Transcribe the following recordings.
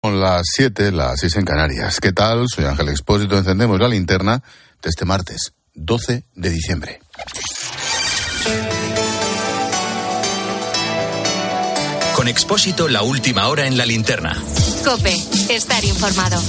Son las 7, las 6 en Canarias. ¿Qué tal? Soy Ángel Expósito. Encendemos la linterna de este martes, 12 de diciembre. Con Expósito, la última hora en la linterna. COPE, estar informado.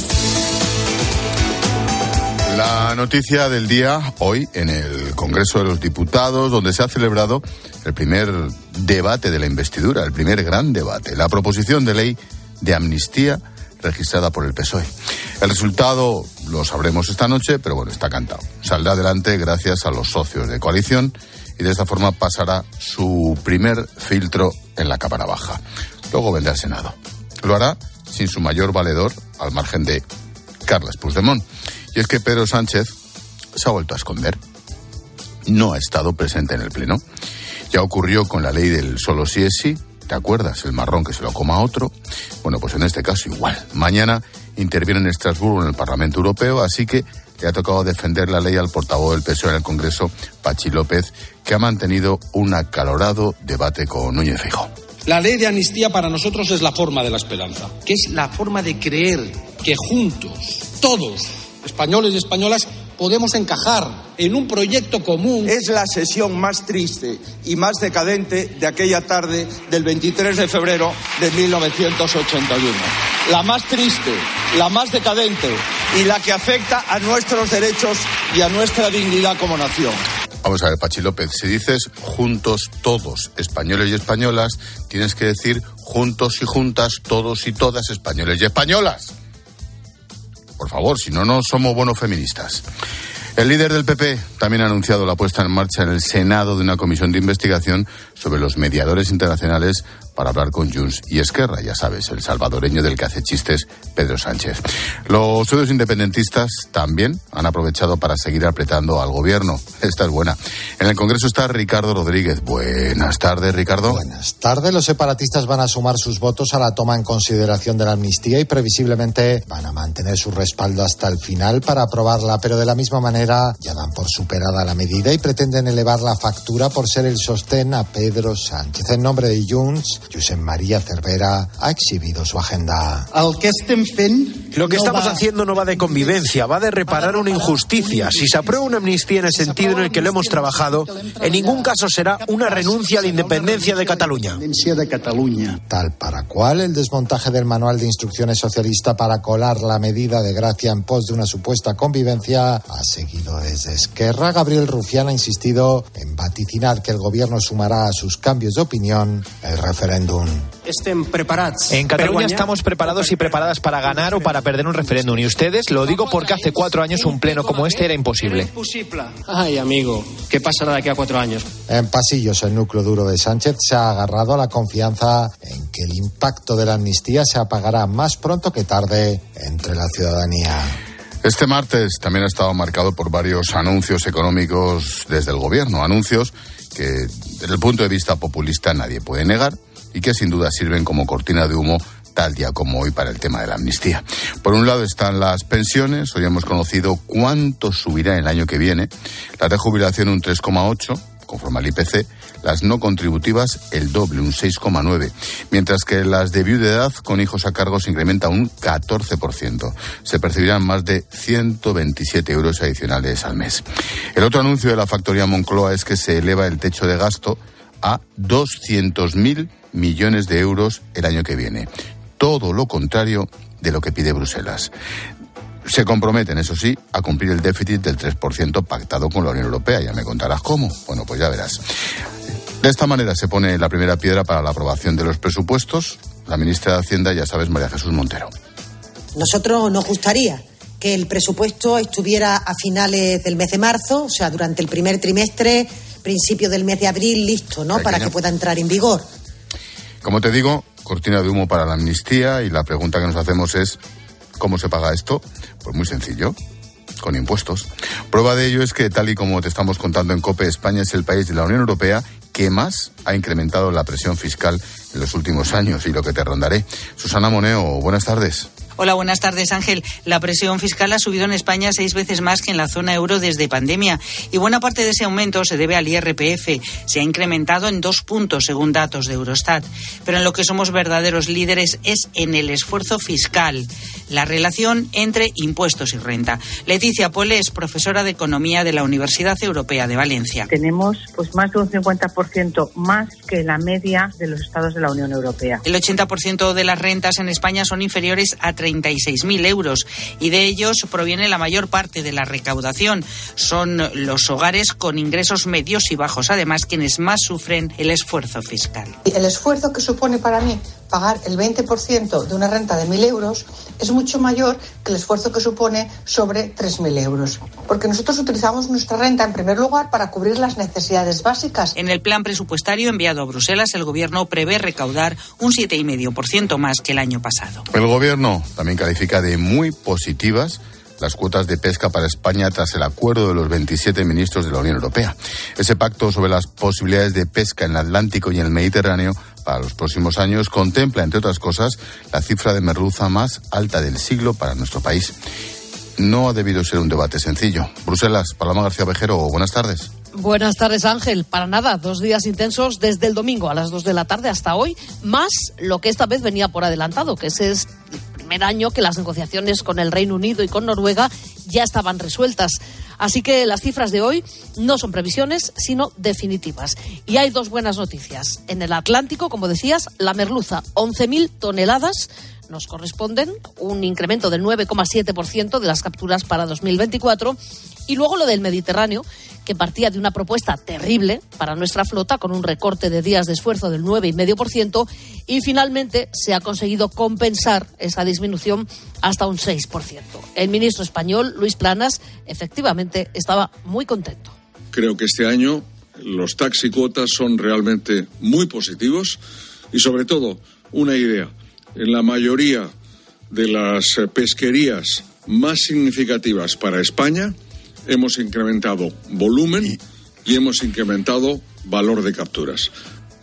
La noticia del día hoy en el Congreso de los Diputados, donde se ha celebrado el primer debate de la investidura, el primer gran debate, la proposición de ley de amnistía registrada por el PSOE. El resultado lo sabremos esta noche, pero bueno, está cantado. Saldrá adelante gracias a los socios de coalición y de esta forma pasará su primer filtro en la Cámara Baja. Luego vendrá al Senado. Lo hará sin su mayor valedor, al margen de Carles Puigdemont. Y es que Pedro Sánchez se ha vuelto a esconder. No ha estado presente en el Pleno. Ya ocurrió con la ley del solo sí es sí. ¿Te acuerdas? El marrón que se lo coma otro. Bueno, pues en este caso igual. Mañana interviene en Estrasburgo en el Parlamento Europeo, así que le ha tocado defender la ley al portavoz del PSOE en el Congreso, Patxi López, que ha mantenido un acalorado debate con Núñez Feijóo. La ley de amnistía para nosotros es la forma de la esperanza, que es la forma de creer que juntos, todos, españoles y españolas, podemos encajar en un proyecto común. Es la sesión más triste y más decadente de aquella tarde del 23 de febrero de 1981. La más triste, la más decadente y la que afecta a nuestros derechos y a nuestra dignidad como nación. Vamos a ver, Patxi López, si dices juntos todos, españoles y españolas, tienes que decir juntos y juntas, todos y todas, españoles y españolas. Por favor, si no, no somos buenos feministas. El líder del PP también ha anunciado la puesta en marcha en el Senado de una comisión de investigación sobre los mediadores internacionales para hablar con Junts y Esquerra, ya sabes, el salvadoreño del que hace chistes Pedro Sánchez. Los socios independentistas también han aprovechado para seguir apretando al gobierno. Esta es buena. En el Congreso está Ricardo Rodríguez. Buenas tardes, Ricardo. Buenas tardes. Los separatistas van a sumar sus votos a la toma en consideración de la amnistía y previsiblemente van a mantener su respaldo hasta el final para aprobarla, pero de la misma manera ya dan por superada la medida y pretenden elevar la factura por ser el sostén a Pedro Sánchez. En nombre de Junts, Josep María Cervera ha exhibido su agenda. Lo que estamos haciendo no va de convivencia, va de reparar una injusticia. Si se aprueba una amnistía en el sentido en el que lo hemos trabajado, en ningún caso será una renuncia a la independencia de Cataluña. Tal para cual, el desmontaje del manual de instrucciones socialista para colar la medida de gracia en pos de una supuesta convivencia ha seguido desde Esquerra. Gabriel Rufián ha insistido en vaticinar que el gobierno sumará a sus cambios de opinión el referéndum. En Cataluña estamos preparados y preparadas para ganar o para perder un referéndum. Y ustedes, lo digo porque hace 4 años un pleno como este era imposible. Ay, amigo, ¿qué pasará de aquí a 4 años? En pasillos, el núcleo duro de Sánchez se ha agarrado a la confianza en que el impacto de la amnistía se apagará más pronto que tarde entre la ciudadanía. Este martes también ha estado marcado por varios anuncios económicos desde el gobierno. Anuncios que, desde el punto de vista populista, nadie puede negar y que sin duda sirven como cortina de humo tal día como hoy para el tema de la amnistía. Por un lado están las pensiones. Hoy hemos conocido cuánto subirá el año que viene. Las de jubilación un 3,8%, conforme al IPC. Las no contributivas el doble, un 6,9%. Mientras que las de viudedad con hijos a cargo se incrementa un 14%. Se percibirán más de 127 euros adicionales al mes. El otro anuncio de la factoría Moncloa es que se eleva el techo de gasto a 200.000 millones de euros el año que viene. Todo lo contrario de lo que pide Bruselas. Se comprometen, eso sí, a cumplir el déficit del 3% pactado con la Unión Europea. Ya me contarás cómo. Bueno, pues ya verás. De esta manera se pone la primera piedra para la aprobación de los presupuestos. La ministra de Hacienda, ya sabes, María Jesús Montero. Nosotros nos gustaría que el presupuesto estuviera a finales del mes de marzo, o sea, durante el primer trimestre, principio del mes de abril, listo, ¿no? Para que pueda entrar en vigor. Como te digo, cortina de humo para la amnistía, y la pregunta que nos hacemos es ¿cómo se paga esto? Pues muy sencillo, con impuestos. Prueba de ello es que, tal y como te estamos contando en COPE, España es el país de la Unión Europea que más ha incrementado la presión fiscal en los últimos años, y lo que te rondaré. Susana Moneo, buenas tardes. Hola, buenas tardes, Ángel. La presión fiscal ha subido en España 6 veces más que en la zona euro desde pandemia y buena parte de ese aumento se debe al IRPF. Se ha incrementado en 2 puntos según datos de Eurostat. Pero en lo que somos verdaderos líderes es en el esfuerzo fiscal, la relación entre impuestos y renta. Leticia Pole es profesora de Economía de la Universidad Europea de Valencia. Tenemos más de un 50% más que la media de los estados de la Unión Europea. El 80% de las rentas en España son inferiores a 36.000 euros y de ellos proviene la mayor parte de la recaudación. Son los hogares con ingresos medios y bajos, además, quienes más sufren el esfuerzo fiscal. El esfuerzo que supone para mí pagar el 20% de una renta de 1.000 euros es mucho mayor que el esfuerzo que supone sobre 3.000 euros. Porque nosotros utilizamos nuestra renta, en primer lugar, para cubrir las necesidades básicas. En el plan presupuestario enviado a Bruselas, el Gobierno prevé recaudar un 7,5% más que el año pasado. El Gobierno también califica de muy positivas las cuotas de pesca para España tras el acuerdo de los 27 ministros de la Unión Europea. Ese pacto sobre las posibilidades de pesca en el Atlántico y en el Mediterráneo para los próximos años contempla, entre otras cosas, la cifra de merluza más alta del siglo para nuestro país. No ha debido ser un debate sencillo. Bruselas, Paloma García Vejero, buenas tardes. Buenas tardes, Ángel. Para nada, 2 días intensos desde el domingo a las 2 de la tarde hasta hoy, más lo que esta vez venía por adelantado, que ese es el primer año que las negociaciones con el Reino Unido y con Noruega ya estaban resueltas. Así que las cifras de hoy no son previsiones, sino definitivas. Y hay 2 buenas noticias. En el Atlántico, como decías, la merluza, 11.000 toneladas nos corresponden, un incremento del 9,7% de las capturas para 2024. Y luego lo del Mediterráneo, que partía de una propuesta terrible para nuestra flota, con un recorte de días de esfuerzo del 9,5%, y finalmente se ha conseguido compensar esa disminución hasta un 6%. El ministro español, Luis Planas, efectivamente estaba muy contento. Creo que este año los tax y cuotas son realmente muy positivos y, sobre todo, una idea. En la mayoría de las pesquerías más significativas para España hemos incrementado volumen y hemos incrementado valor de capturas.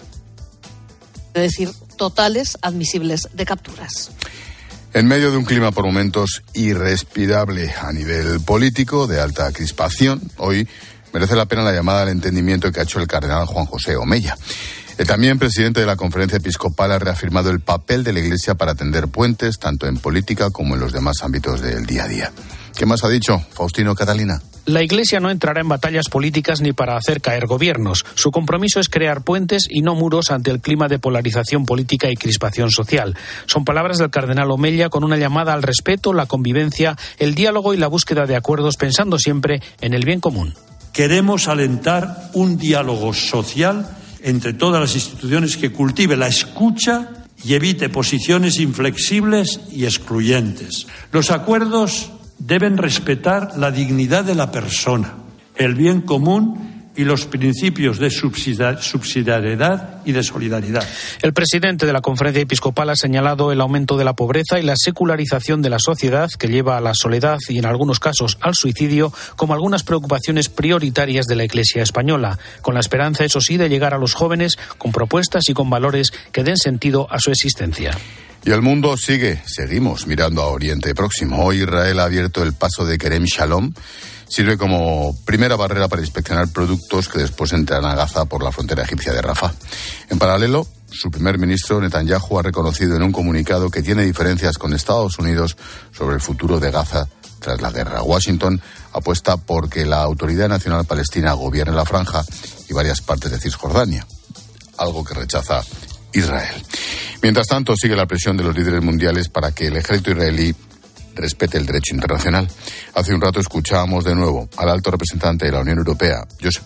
Es decir, totales admisibles de capturas. En medio de un clima por momentos irrespirable a nivel político, de alta crispación, hoy merece la pena la llamada al entendimiento que ha hecho el cardenal Juan José Omeya. El también presidente de la Conferencia Episcopal ha reafirmado el papel de la Iglesia para tender puentes, tanto en política como en los demás ámbitos del día a día. ¿Qué más ha dicho Faustino Catalina? La Iglesia no entrará en batallas políticas ni para hacer caer gobiernos. Su compromiso es crear puentes y no muros ante el clima de polarización política y crispación social. Son palabras del cardenal Omeya con una llamada al respeto, la convivencia, el diálogo y la búsqueda de acuerdos, pensando siempre en el bien común. Queremos alentar un diálogo social entre todas las instituciones que cultive la escucha y evite posiciones inflexibles y excluyentes. Los acuerdos deben respetar la dignidad de la persona, el bien común y los principios de subsidiariedad y de solidaridad. El presidente de la Conferencia Episcopal ha señalado el aumento de la pobreza y la secularización de la sociedad que lleva a la soledad y en algunos casos al suicidio como algunas preocupaciones prioritarias de la Iglesia española, con la esperanza, eso sí, de llegar a los jóvenes con propuestas y con valores que den sentido a su existencia. Y el mundo seguimos mirando a Oriente Próximo. Hoy Israel ha abierto el paso de Kerem Shalom. Sirve como primera barrera para inspeccionar productos que después entran a Gaza por la frontera egipcia de Rafah. En paralelo, su primer ministro Netanyahu ha reconocido en un comunicado que tiene diferencias con Estados Unidos sobre el futuro de Gaza tras la guerra. Washington apuesta por que la Autoridad Nacional Palestina gobierne la franja y varias partes de Cisjordania, algo que rechaza Israel. Mientras tanto, sigue la presión de los líderes mundiales para que el ejército israelí respete el derecho internacional. Hace un rato escuchábamos de nuevo al alto representante de la Unión Europea,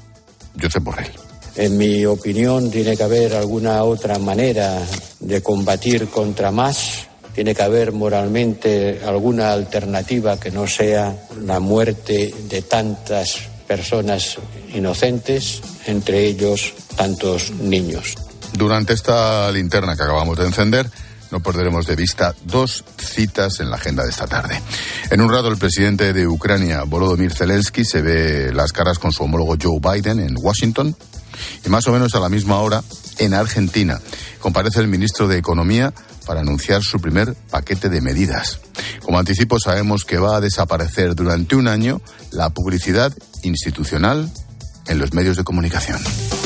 Josep Borrell. En mi opinión, tiene que haber alguna otra manera de combatir contra Hamás. Tiene que haber moralmente alguna alternativa que no sea la muerte de tantas personas inocentes, entre ellos tantos niños. Durante esta linterna que acabamos de encender, no perderemos de vista 2 citas en la agenda de esta tarde. En un rato, el presidente de Ucrania, Volodymyr Zelensky, se ve las caras con su homólogo Joe Biden en Washington. Y más o menos a la misma hora, en Argentina. Comparece el ministro de Economía para anunciar su primer paquete de medidas. Como anticipo, sabemos que va a desaparecer durante un año la publicidad institucional en los medios de comunicación.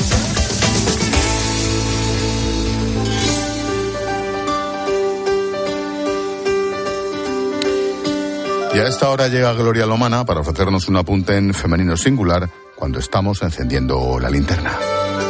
Y a esta hora llega Gloria Lomana para ofrecernos un apunte en femenino singular cuando estamos encendiendo la linterna.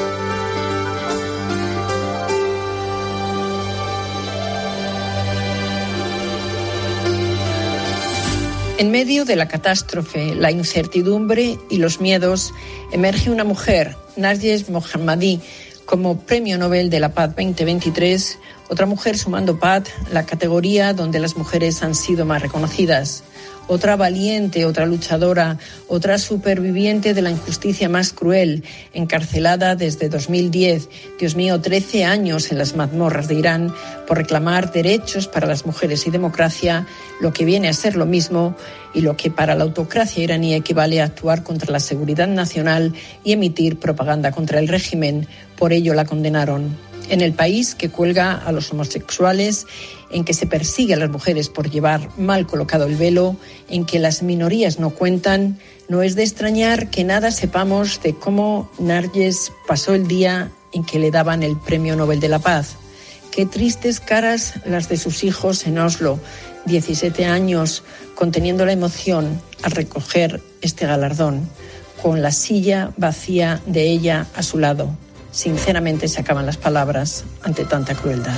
En medio de la catástrofe, la incertidumbre y los miedos, emerge una mujer, Narges Mohammadi, como Premio Nobel de la Paz 2023, otra mujer sumando paz, la categoría donde las mujeres han sido más reconocidas. Otra valiente, otra luchadora, otra superviviente de la injusticia más cruel, encarcelada desde 2010, 13 años en las mazmorras de Irán, por reclamar derechos para las mujeres y democracia, lo que viene a ser lo mismo y lo que para la autocracia iraní equivale a actuar contra la seguridad nacional y emitir propaganda contra el régimen. Por ello la condenaron. En el país que cuelga a los homosexuales, en que se persigue a las mujeres por llevar mal colocado el velo, en que las minorías no cuentan, no es de extrañar que nada sepamos de cómo Narges pasó el día en que le daban el Premio Nobel de la Paz. Qué tristes caras las de sus hijos en Oslo, 17 años, conteniendo la emoción al recoger este galardón, con la silla vacía de ella a su lado. Sinceramente se acaban las palabras ante tanta crueldad.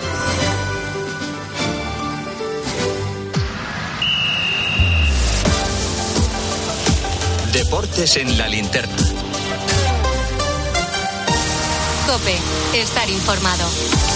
Deportes en la linterna. COPE, estar informado.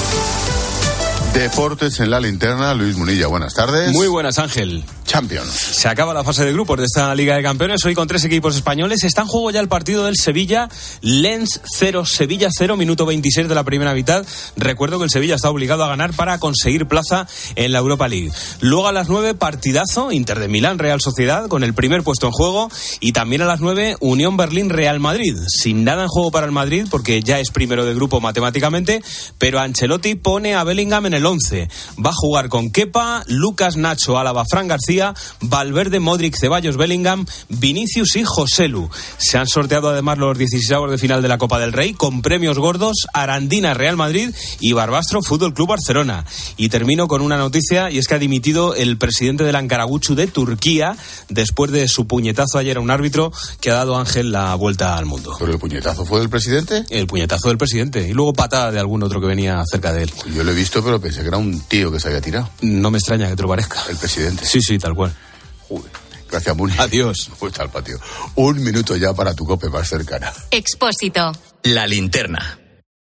Deportes en la linterna, Luis Munilla, buenas tardes. Muy buenas, Ángel. Champions. Se acaba la fase de grupos de esta Liga de Campeones, hoy con 3 equipos españoles. Está en juego ya el partido del Sevilla, Lens 0, Sevilla 0, minuto 26 de la primera mitad. Recuerdo que el Sevilla está obligado a ganar para conseguir plaza en la Europa League. Luego a las 9, partidazo, Inter de Milán, Real Sociedad, con el primer puesto en juego. Y también a las 9, Unión Berlín, Real Madrid. Sin nada en juego para el Madrid, porque ya es primero de grupo matemáticamente, pero Ancelotti pone a Bellingham en el 11. Va a jugar con Kepa, Lucas, Nacho, Álava, Fran García, Valverde, Modric, Ceballos, Bellingham, Vinicius y Joselu. Se han sorteado además los 16avos de final de la Copa del Rey con premios gordos: Arandina, Real Madrid, y Barbastro, Fútbol Club Barcelona. Y termino con una noticia, y es que ha dimitido el presidente del Ankaraguçu de Turquía después de su puñetazo ayer a un árbitro que ha dado, Ángel, la vuelta al mundo. ¿Pero el puñetazo fue del presidente? El puñetazo del presidente, y luego patada de algún otro que venía cerca de él. Yo lo he visto, pero pensé que era un tío que se había tirado. No me extraña que te lo parezca. El presidente. Sí, tal cual. Joder. Gracias, Muni. Adiós. Vuelta al patio. Un minuto ya para tu COPE más cercana. Expósito. La linterna.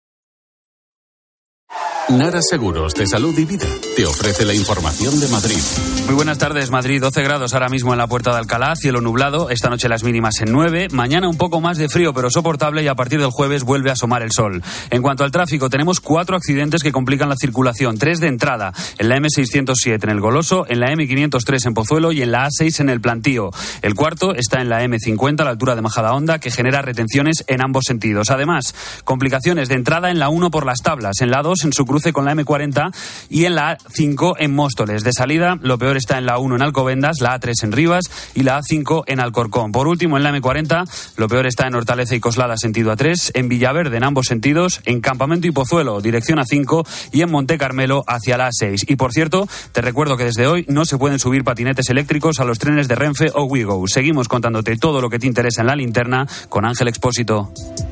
Nara Seguros de Salud y Vida te ofrece la información de Madrid. Muy buenas tardes, Madrid. 12 grados ahora mismo en la Puerta de Alcalá, cielo nublado. Esta noche las mínimas en 9. Mañana un poco más de frío, pero soportable, y a partir del jueves vuelve a asomar el sol. En cuanto al tráfico, tenemos 4 accidentes que complican la circulación. 3 de entrada, en la M607 en el Goloso, en la M503 en Pozuelo y en la A6 en el Plantío. El cuarto está en la M50 a la altura de Majadahonda, que genera retenciones en ambos sentidos. Además, complicaciones de entrada en la 1 por Las Tablas, en la 2 en su cruce con la M40 y en la A5 en Móstoles. De salida, lo peor está en la 1 en Alcobendas, la A3 en Rivas y la A5 en Alcorcón. Por último, en la M40, lo peor está en Hortaleza y Coslada, sentido A3, en Villaverde en ambos sentidos, en Campamento y Pozuelo, dirección A5, y en Monte Carmelo hacia la A6. Y por cierto, te recuerdo que desde hoy no se pueden subir patinetes eléctricos a los trenes de Renfe o Ouigo. Seguimos contándote todo lo que te interesa en la linterna con Ángel Expósito.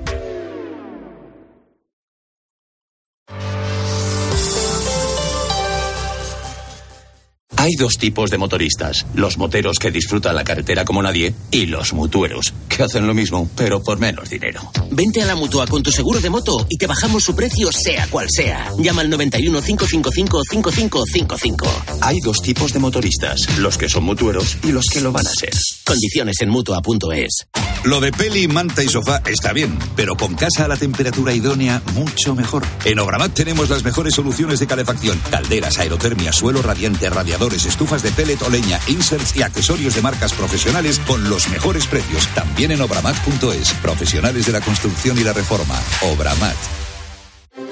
Hay 2 tipos de motoristas: los moteros que disfrutan la carretera como nadie y los mutueros, que hacen lo mismo, pero por menos dinero. Vente a la Mutua con tu seguro de moto y te bajamos su precio sea cual sea. Llama al 91 555 5555. Hay 2 tipos de motoristas: los que son mutueros y los que lo van a ser. Condiciones en Mutua.es. Lo de peli, manta y sofá está bien, pero con casa a la temperatura idónea, mucho mejor. En Obramat tenemos las mejores soluciones de calefacción: calderas, aerotermia, suelo radiante, radiadores, estufas de pellet o leña, inserts y accesorios de marcas profesionales con los mejores precios. También en Obramat.es. Profesionales de la construcción y la reforma. Obramat.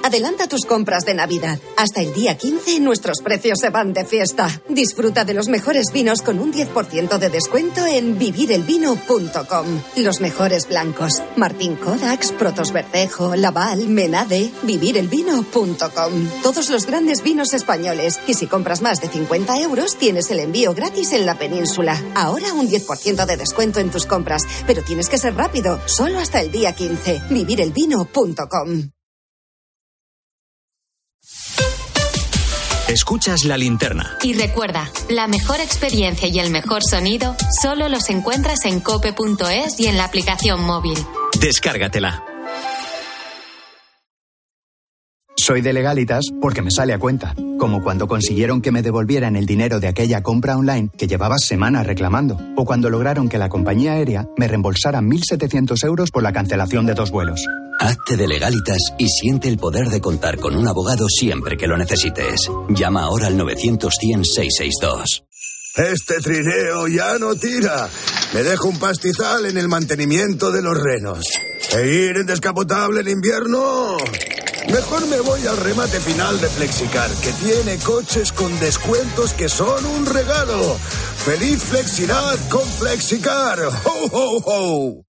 Adelanta tus compras de Navidad. Hasta el día 15 nuestros precios se van de fiesta. Disfruta de los mejores vinos con un 10% de descuento en vivirelvino.com. Los mejores blancos. Martín Kodaks, Protos Verdejo, Laval, Menade. Vivirelvino.com. Todos los grandes vinos españoles. Y si compras más de 50 euros, tienes el envío gratis en la península. Ahora un 10% de descuento en tus compras. Pero tienes que ser rápido. Solo hasta el día 15. Vivirelvino.com. Escuchas La Linterna. Y recuerda, la mejor experiencia y el mejor sonido solo los encuentras en cope.es y en la aplicación móvil. Descárgatela. Soy de Legalitas porque me sale a cuenta. Como cuando consiguieron que me devolvieran el dinero de aquella compra online que llevaba semanas reclamando. O cuando lograron que la compañía aérea me reembolsara 1.700 euros por la cancelación de 2 vuelos. Hazte de Legalitas y siente el poder de contar con un abogado siempre que lo necesites. Llama ahora al 900-100-662. Este trineo ya no tira. Me dejo un pastizal en el mantenimiento de los renos. ¿E ir en descapotable en invierno? Mejor me voy al remate final de Flexicar, que tiene coches con descuentos que son un regalo. ¡Feliz Flexidad con Flexicar! ¡Ho, ho, ho!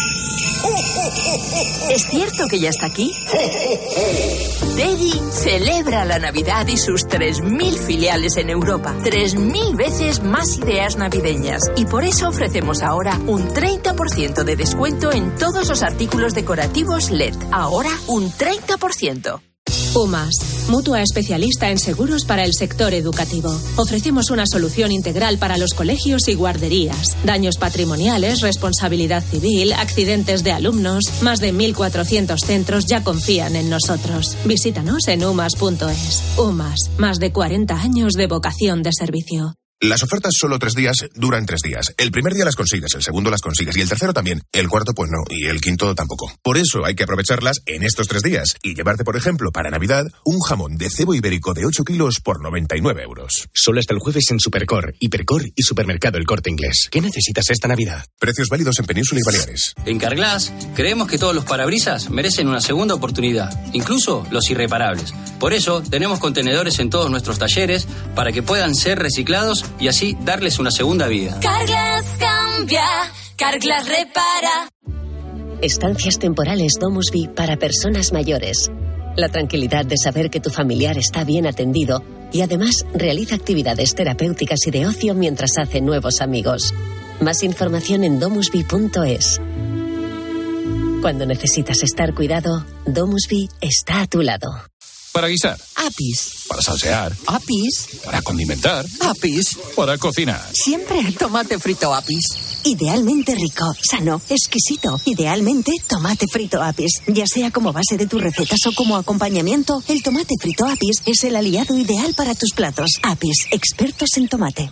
¿Es cierto que ya está aquí? Teddy celebra la Navidad y sus 3.000 filiales en Europa. 3.000 veces más ideas navideñas. Y por eso ofrecemos ahora un 30% de descuento en todos los artículos decorativos LED. Ahora un 30%. UMAS, mutua especialista en seguros para el sector educativo. Ofrecemos una solución integral para los colegios y guarderías. Daños patrimoniales, responsabilidad civil, accidentes de alumnos. Más de 1.400 centros ya confían en nosotros. Visítanos en umas.es. UMAS, más de 40 años de vocación de servicio. Las ofertas solo 3 días duran 3 días. El primer día las consigues, el segundo las consigues y el tercero también. El cuarto pues no y el quinto tampoco. Por eso hay que aprovecharlas en estos 3 días y llevarte, por ejemplo, para Navidad, un jamón de cebo ibérico de 8 kilos por 99 euros. Solo hasta el jueves en Supercor, Hipercor y Supermercado El Corte Inglés. ¿Qué necesitas esta Navidad? Precios válidos en Península y Baleares. En Carglass creemos que todos los parabrisas merecen una segunda oportunidad, incluso los irreparables. Por eso tenemos contenedores en todos nuestros talleres para que puedan ser reciclados y así darles una segunda vida. Carglass cambia, Carglass repara. Estancias temporales Domusby para personas mayores. La tranquilidad de saber que tu familiar está bien atendido y además realiza actividades terapéuticas y de ocio mientras hace nuevos amigos. Más información en domusby.es. Cuando necesitas estar cuidado, Domusby está a tu lado. Para guisar. Apis. Para salsear. Apis. Para condimentar. Apis. Para cocinar. Siempre tomate frito Apis. Idealmente rico, sano, exquisito. Idealmente tomate frito Apis. Ya sea como base de tus recetas o como acompañamiento, el tomate frito Apis es el aliado ideal para tus platos. Apis, expertos en tomate.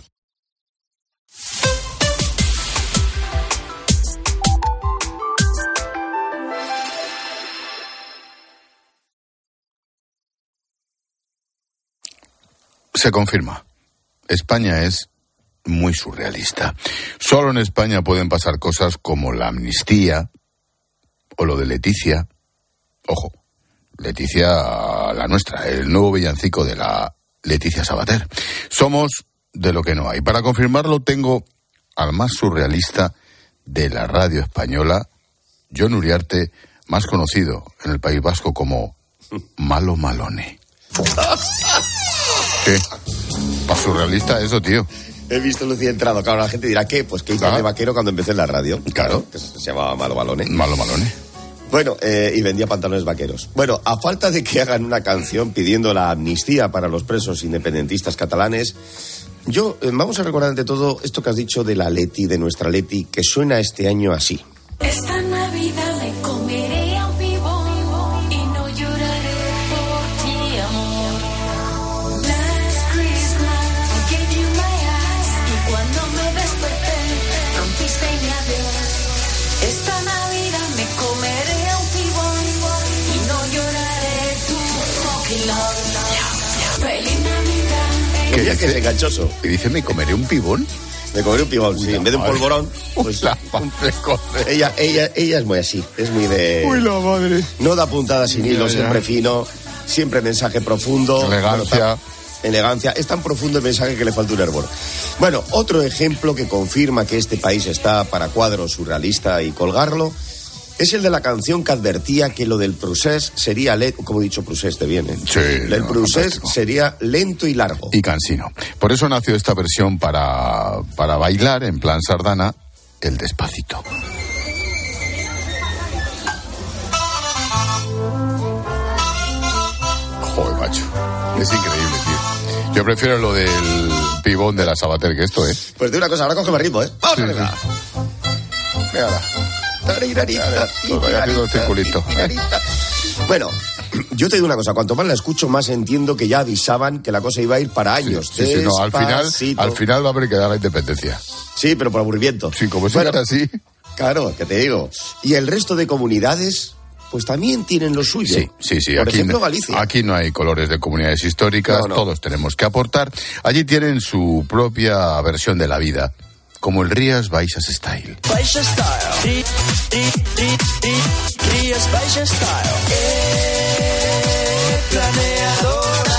Se confirma. España es muy surrealista. Solo en España pueden pasar cosas como la amnistía o lo de Leticia. Ojo, Leticia la nuestra, el nuevo villancico de la Leticia Sabater. Somos de lo que no hay. Para confirmarlo tengo al más surrealista de la radio española, Jon Uriarte, más conocido en el País Vasco como Malo Malone. ¿Qué? ¿Para surrealista eso, tío? He visto Lucía entrado. Claro, la gente dirá, ¿qué? Pues que hice de vaquero cuando empecé en la radio. Claro. Que se llamaba Malo Malone. Malo Malone. Bueno, y vendía pantalones vaqueros. Bueno, a falta de que hagan una canción pidiendo la amnistía para los presos independentistas catalanes, vamos a recordar ante todo esto que has dicho de la Leti, de nuestra Leti, que suena este año así. Esta Navidad me comeré a un pibón y no lloraré por ti, amor. Last Christmas I gave you my eyes y cuando me desperté rompiste mi adiós. Esta Navidad me comeré a un pibón y no lloraré tu fucking love. Feliz Navidad. ¿Qué dice? Que es enganchoso. ¿Y dice me comeré un pibón? Me comeré un pibón, sí. En vez de un polvorón, pues ella es muy así. Es muy de... Uy, la madre. No da puntadas sin hilo, siempre fino. siempre mensaje profundo. Elegancia. Es tan profundo el mensaje que le falta un hervor. Bueno, otro ejemplo que confirma que este país está para cuadro surrealista y colgarlo es el de la canción que advertía que lo del procés sería como he dicho, procés, ¿te viene? Sí. El procés sería lento y largo. Y cansino. Por eso nació esta versión para bailar en plan sardana, el Despacito. Joder, macho. Es increíble, tío. Yo prefiero lo del pibón de la Sabater que esto, ¿eh? Pues de una cosa, ahora cógeme ritmo, ¿eh? ¡Vamos a verla! Mírala. Bueno, yo te digo una cosa, cuanto más la escucho, más entiendo que ya avisaban que la cosa iba a ir para años. Sí, no, al final va a haber que dar la independencia. Sí, pero por aburrimiento. Sí, como si fuera así. Claro, que te digo. Y el resto de comunidades, pues también tienen lo suyo. Sí. Por ejemplo, Galicia. Aquí no hay colores de comunidades históricas, no. Todos tenemos que aportar. Allí tienen su propia versión de la vida, como el Rías Baixas Style. Baixas Style. Rías Baixas Style. Planeadora.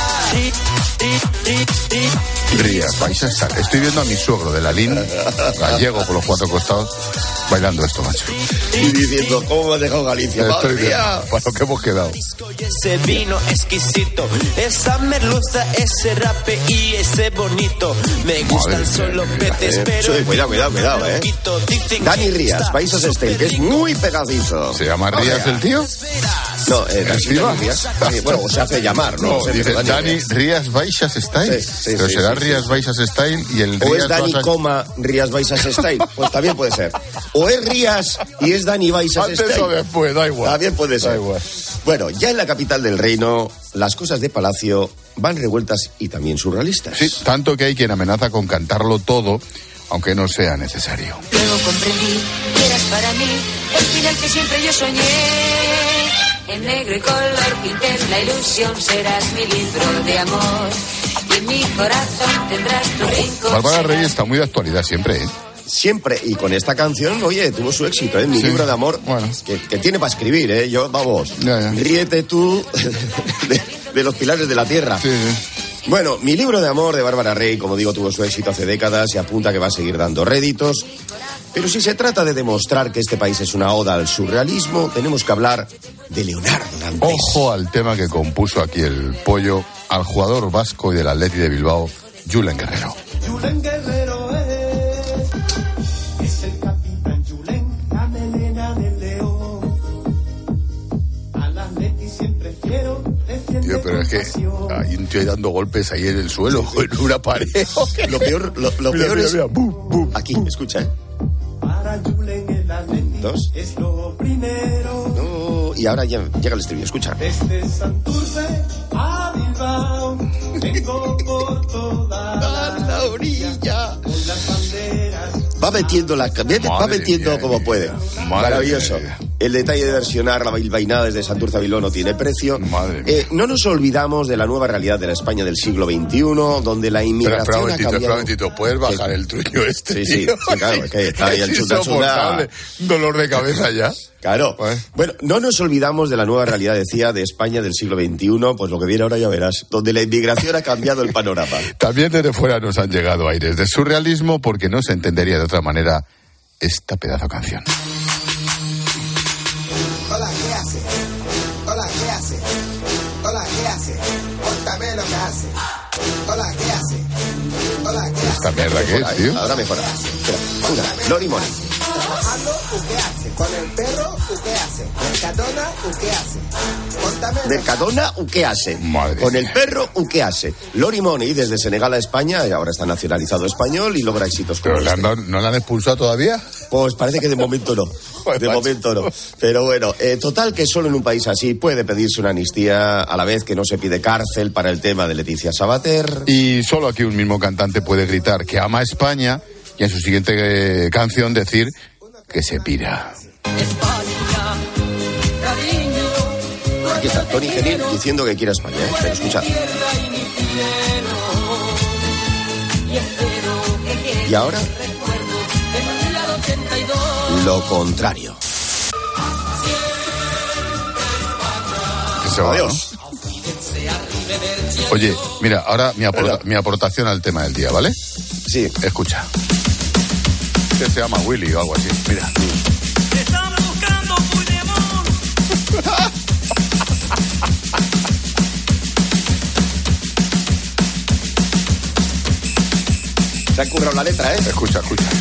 Rías Baixas Style. Estoy viendo a mi suegro de la LIN, gallego por los cuatro costados, bailando esto, macho. Y diciendo, ¿cómo me has dejado Galicia? Estoy viendo, para lo que hemos quedado. Ese vino exquisito, esa merluza, ese rape y ese bonito. Me gustan solo peces, pero... Sí, cuidado, Dani Rías, Baixas Style, que es muy pegadizo. ¿Se llama Rías el tío? No, Dani Rías. Bueno, o se hace llamar, ¿no? Dice Dani Rías Baixas Style. Pero será Rías Baixas Style y el Rías... O es Dani, Rías Baixas Style. Pues también puede ser. O es Rías y es Dani Baixas Style. Antes o después, da igual. También puede ser. Bueno, ya en la capital del reino, las cosas de palacio van revueltas y también surrealistas. Sí, tanto que hay quien amenaza con cantarlo todo, aunque no sea necesario. Luego comprendí que eras para mí el final que siempre yo soñé. En negro y color pinté la ilusión, serás mi libro de amor. Y en mi corazón tendrás tu rincón. Bárbara Rey está muy de actualidad siempre, ¿eh? Siempre, y con esta canción, oye, tuvo su éxito, ¿eh? Mi libro de amor, bueno, que tiene para escribir, ¿eh? Yo, vamos, ríete tú de los pilares de la tierra. Sí. Bueno, Mi libro de amor de Bárbara Rey, como digo, tuvo su éxito hace décadas y apunta que va a seguir dando réditos. Pero si se trata de demostrar que este país es una oda al surrealismo, tenemos que hablar de Leonardo Dantes. Ojo al tema que compuso aquí el Pollo al jugador vasco y del Atleti de Bilbao, Julen Guerrero. Julen Guerrero es el capitán Julen, la melena del león. Al Atleti siempre fiero, defiende. Tío, pero es que hay un tío dando golpes ahí en el suelo, en una pared. Lo peor es... Mira, boom. Aquí, escucha, ¿eh? Para Julen el Atleti es lo primero. No, y ahora ya llega el estribillo, escucha. Desde Santurce a Bilbao vengo por toda la orilla con las banderas. Va metiendo como puede. Maravilloso. El detalle de versionar la bilbainada desde Santurce a Bilbao no tiene precio. No nos olvidamos de la nueva realidad de la España del siglo XXI, donde la inmigración ha cambiado... Espera, ¿puedes bajar el truño este? Sí, claro, es que está ahí el chuta. Dolor de cabeza ya. Claro. Bueno, no nos olvidamos de la nueva realidad, decía, de España del siglo XXI, pues lo que viene ahora ya verás, donde la inmigración ha cambiado el panorama. También desde fuera nos han llegado aires de surrealismo, porque no se entendería de otra manera esta pedazo canción. Hola, ¿qué hace? Hola, ¿qué hace? Hola, ¿qué hace? Cuéntame lo que hace. Hola, ¿qué hace? Hola, ¿qué hace? ¿Esta mierda qué es, tío? Ahora mejora. Espera, Lori Moni. Trabajando, ¿qué hace? Con el perro, ¿qué hace? Mercadona, ¿qué hace? Cuéntame. Mercadona, ¿qué hace? Madre Con mía. el perro, ¿qué hace? Lori Moni, desde Senegal a España, y ahora está nacionalizado español y logra éxitos como ¿Pero no la han expulsado todavía? Pues parece que de momento no. De momento no. Pero bueno, total que solo en un país así puede pedirse una amnistía, a la vez que no se pide cárcel para el tema de Leticia Sabater. Y solo aquí un mismo cantante puede gritar que ama a España y en su siguiente canción decir que se pira. Aquí está Tony Genil diciendo que quiere a España, ¿eh? Pero escuchad. Y ahora, lo contrario. Que se va, Adiós. ¿no? Oye, mira, ahora mi aportación al tema del día, ¿vale? Sí. Escucha. Este se llama Willy o algo así, mira. Están buscando Puigdemont. Se ha currado la letra, ¿eh? Escucha.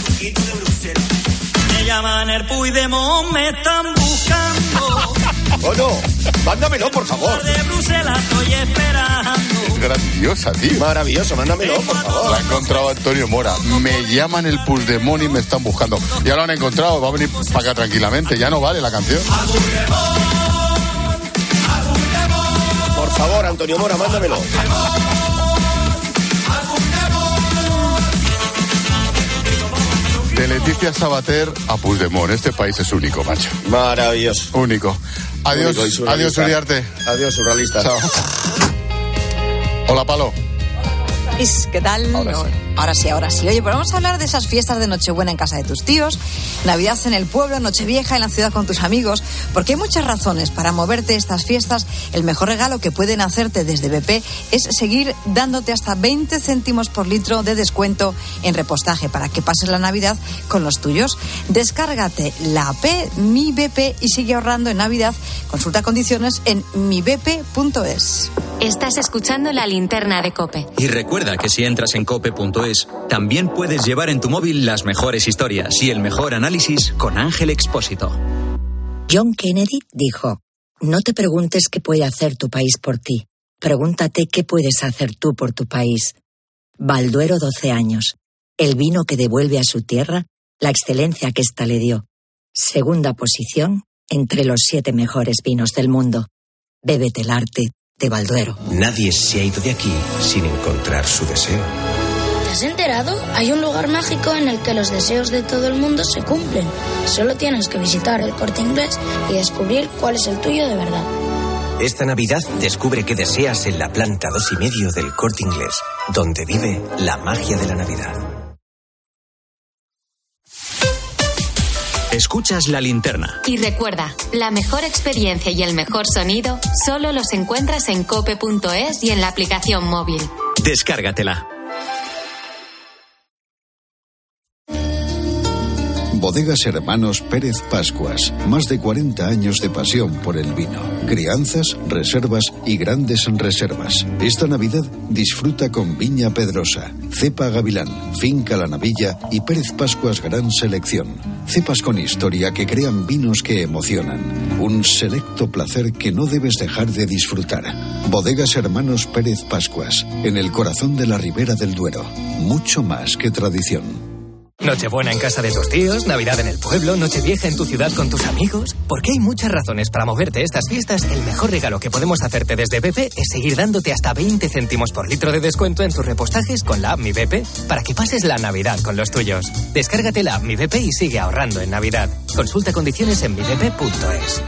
Me llaman el Puigdemont, me están buscando. ¡Oh, no! Mándamelo, por favor. De Bruselas estoy esperando. Es grandiosa, tío. Maravilloso, mándamelo, por favor. La ha encontrado Antonio Mora. Me llaman el Puigdemont y me están buscando. Ya lo han encontrado, va a venir para acá tranquilamente. Ya no vale la canción. Por favor, Antonio Mora, mándamelo. De Leticia Sabater a Puigdemont. Este país es único, macho. Maravilloso. Único. Adiós, adiós, Uriarte. Adiós, surrealista. Chao. Hola, Palo. ¿Qué tal? Ahora sí. Oye, pero vamos a hablar de esas fiestas de Nochebuena en casa de tus tíos, Navidad en el pueblo, Nochevieja en la ciudad con tus amigos, porque hay muchas razones para moverte estas fiestas. El mejor regalo que pueden hacerte desde BP es seguir dándote hasta 20 céntimos por litro de descuento en repostaje para que pases la Navidad con los tuyos. Descárgate la app Mi BP y sigue ahorrando en Navidad. Consulta condiciones en mibp.es. Estás escuchando La Linterna de COPE. Y recuerda que si entras en cope.es, también puedes llevar en tu móvil las mejores historias y el mejor análisis con Ángel Expósito. John Kennedy dijo: no te preguntes qué puede hacer tu país por ti. Pregúntate qué puedes hacer tú por tu país. Balduero 12 años. El vino que devuelve a su tierra la excelencia que ésta le dio. Segunda posición entre los 7 mejores vinos del mundo. Bébete el arte de Balduero. Nadie se ha ido de aquí sin encontrar su deseo. ¿Te has enterado? Hay un lugar mágico en el que los deseos de todo el mundo se cumplen. Solo tienes que visitar el Corte Inglés y descubrir cuál es el tuyo de verdad. Esta Navidad descubre qué deseas en la planta 2,5 del Corte Inglés, donde vive la magia de la Navidad. Escuchas La Linterna. Y recuerda, la mejor experiencia y el mejor sonido solo los encuentras en cope.es y en la aplicación móvil. Descárgatela. Bodegas Hermanos Pérez Pascuas. Más de 40 años de pasión por el vino. Crianzas, reservas y grandes reservas. Esta Navidad disfruta con Viña Pedrosa, Cepa Gavilán, Finca La Navilla y Pérez Pascuas Gran Selección. Cepas con historia que crean vinos que emocionan. Un selecto placer que no debes dejar de disfrutar. Bodegas Hermanos Pérez Pascuas. En el corazón de la Ribera del Duero. Mucho más que tradición. Nochebuena en casa de tus tíos, Navidad en el pueblo, Nochevieja en tu ciudad con tus amigos. Porque hay muchas razones para moverte estas fiestas. El mejor regalo que podemos hacerte desde BP es seguir dándote hasta 20 céntimos por litro de descuento en tus repostajes con la app Mi BP para que pases la Navidad con los tuyos. Descárgate la app Mi BP y sigue ahorrando en Navidad. Consulta condiciones en mibp.es.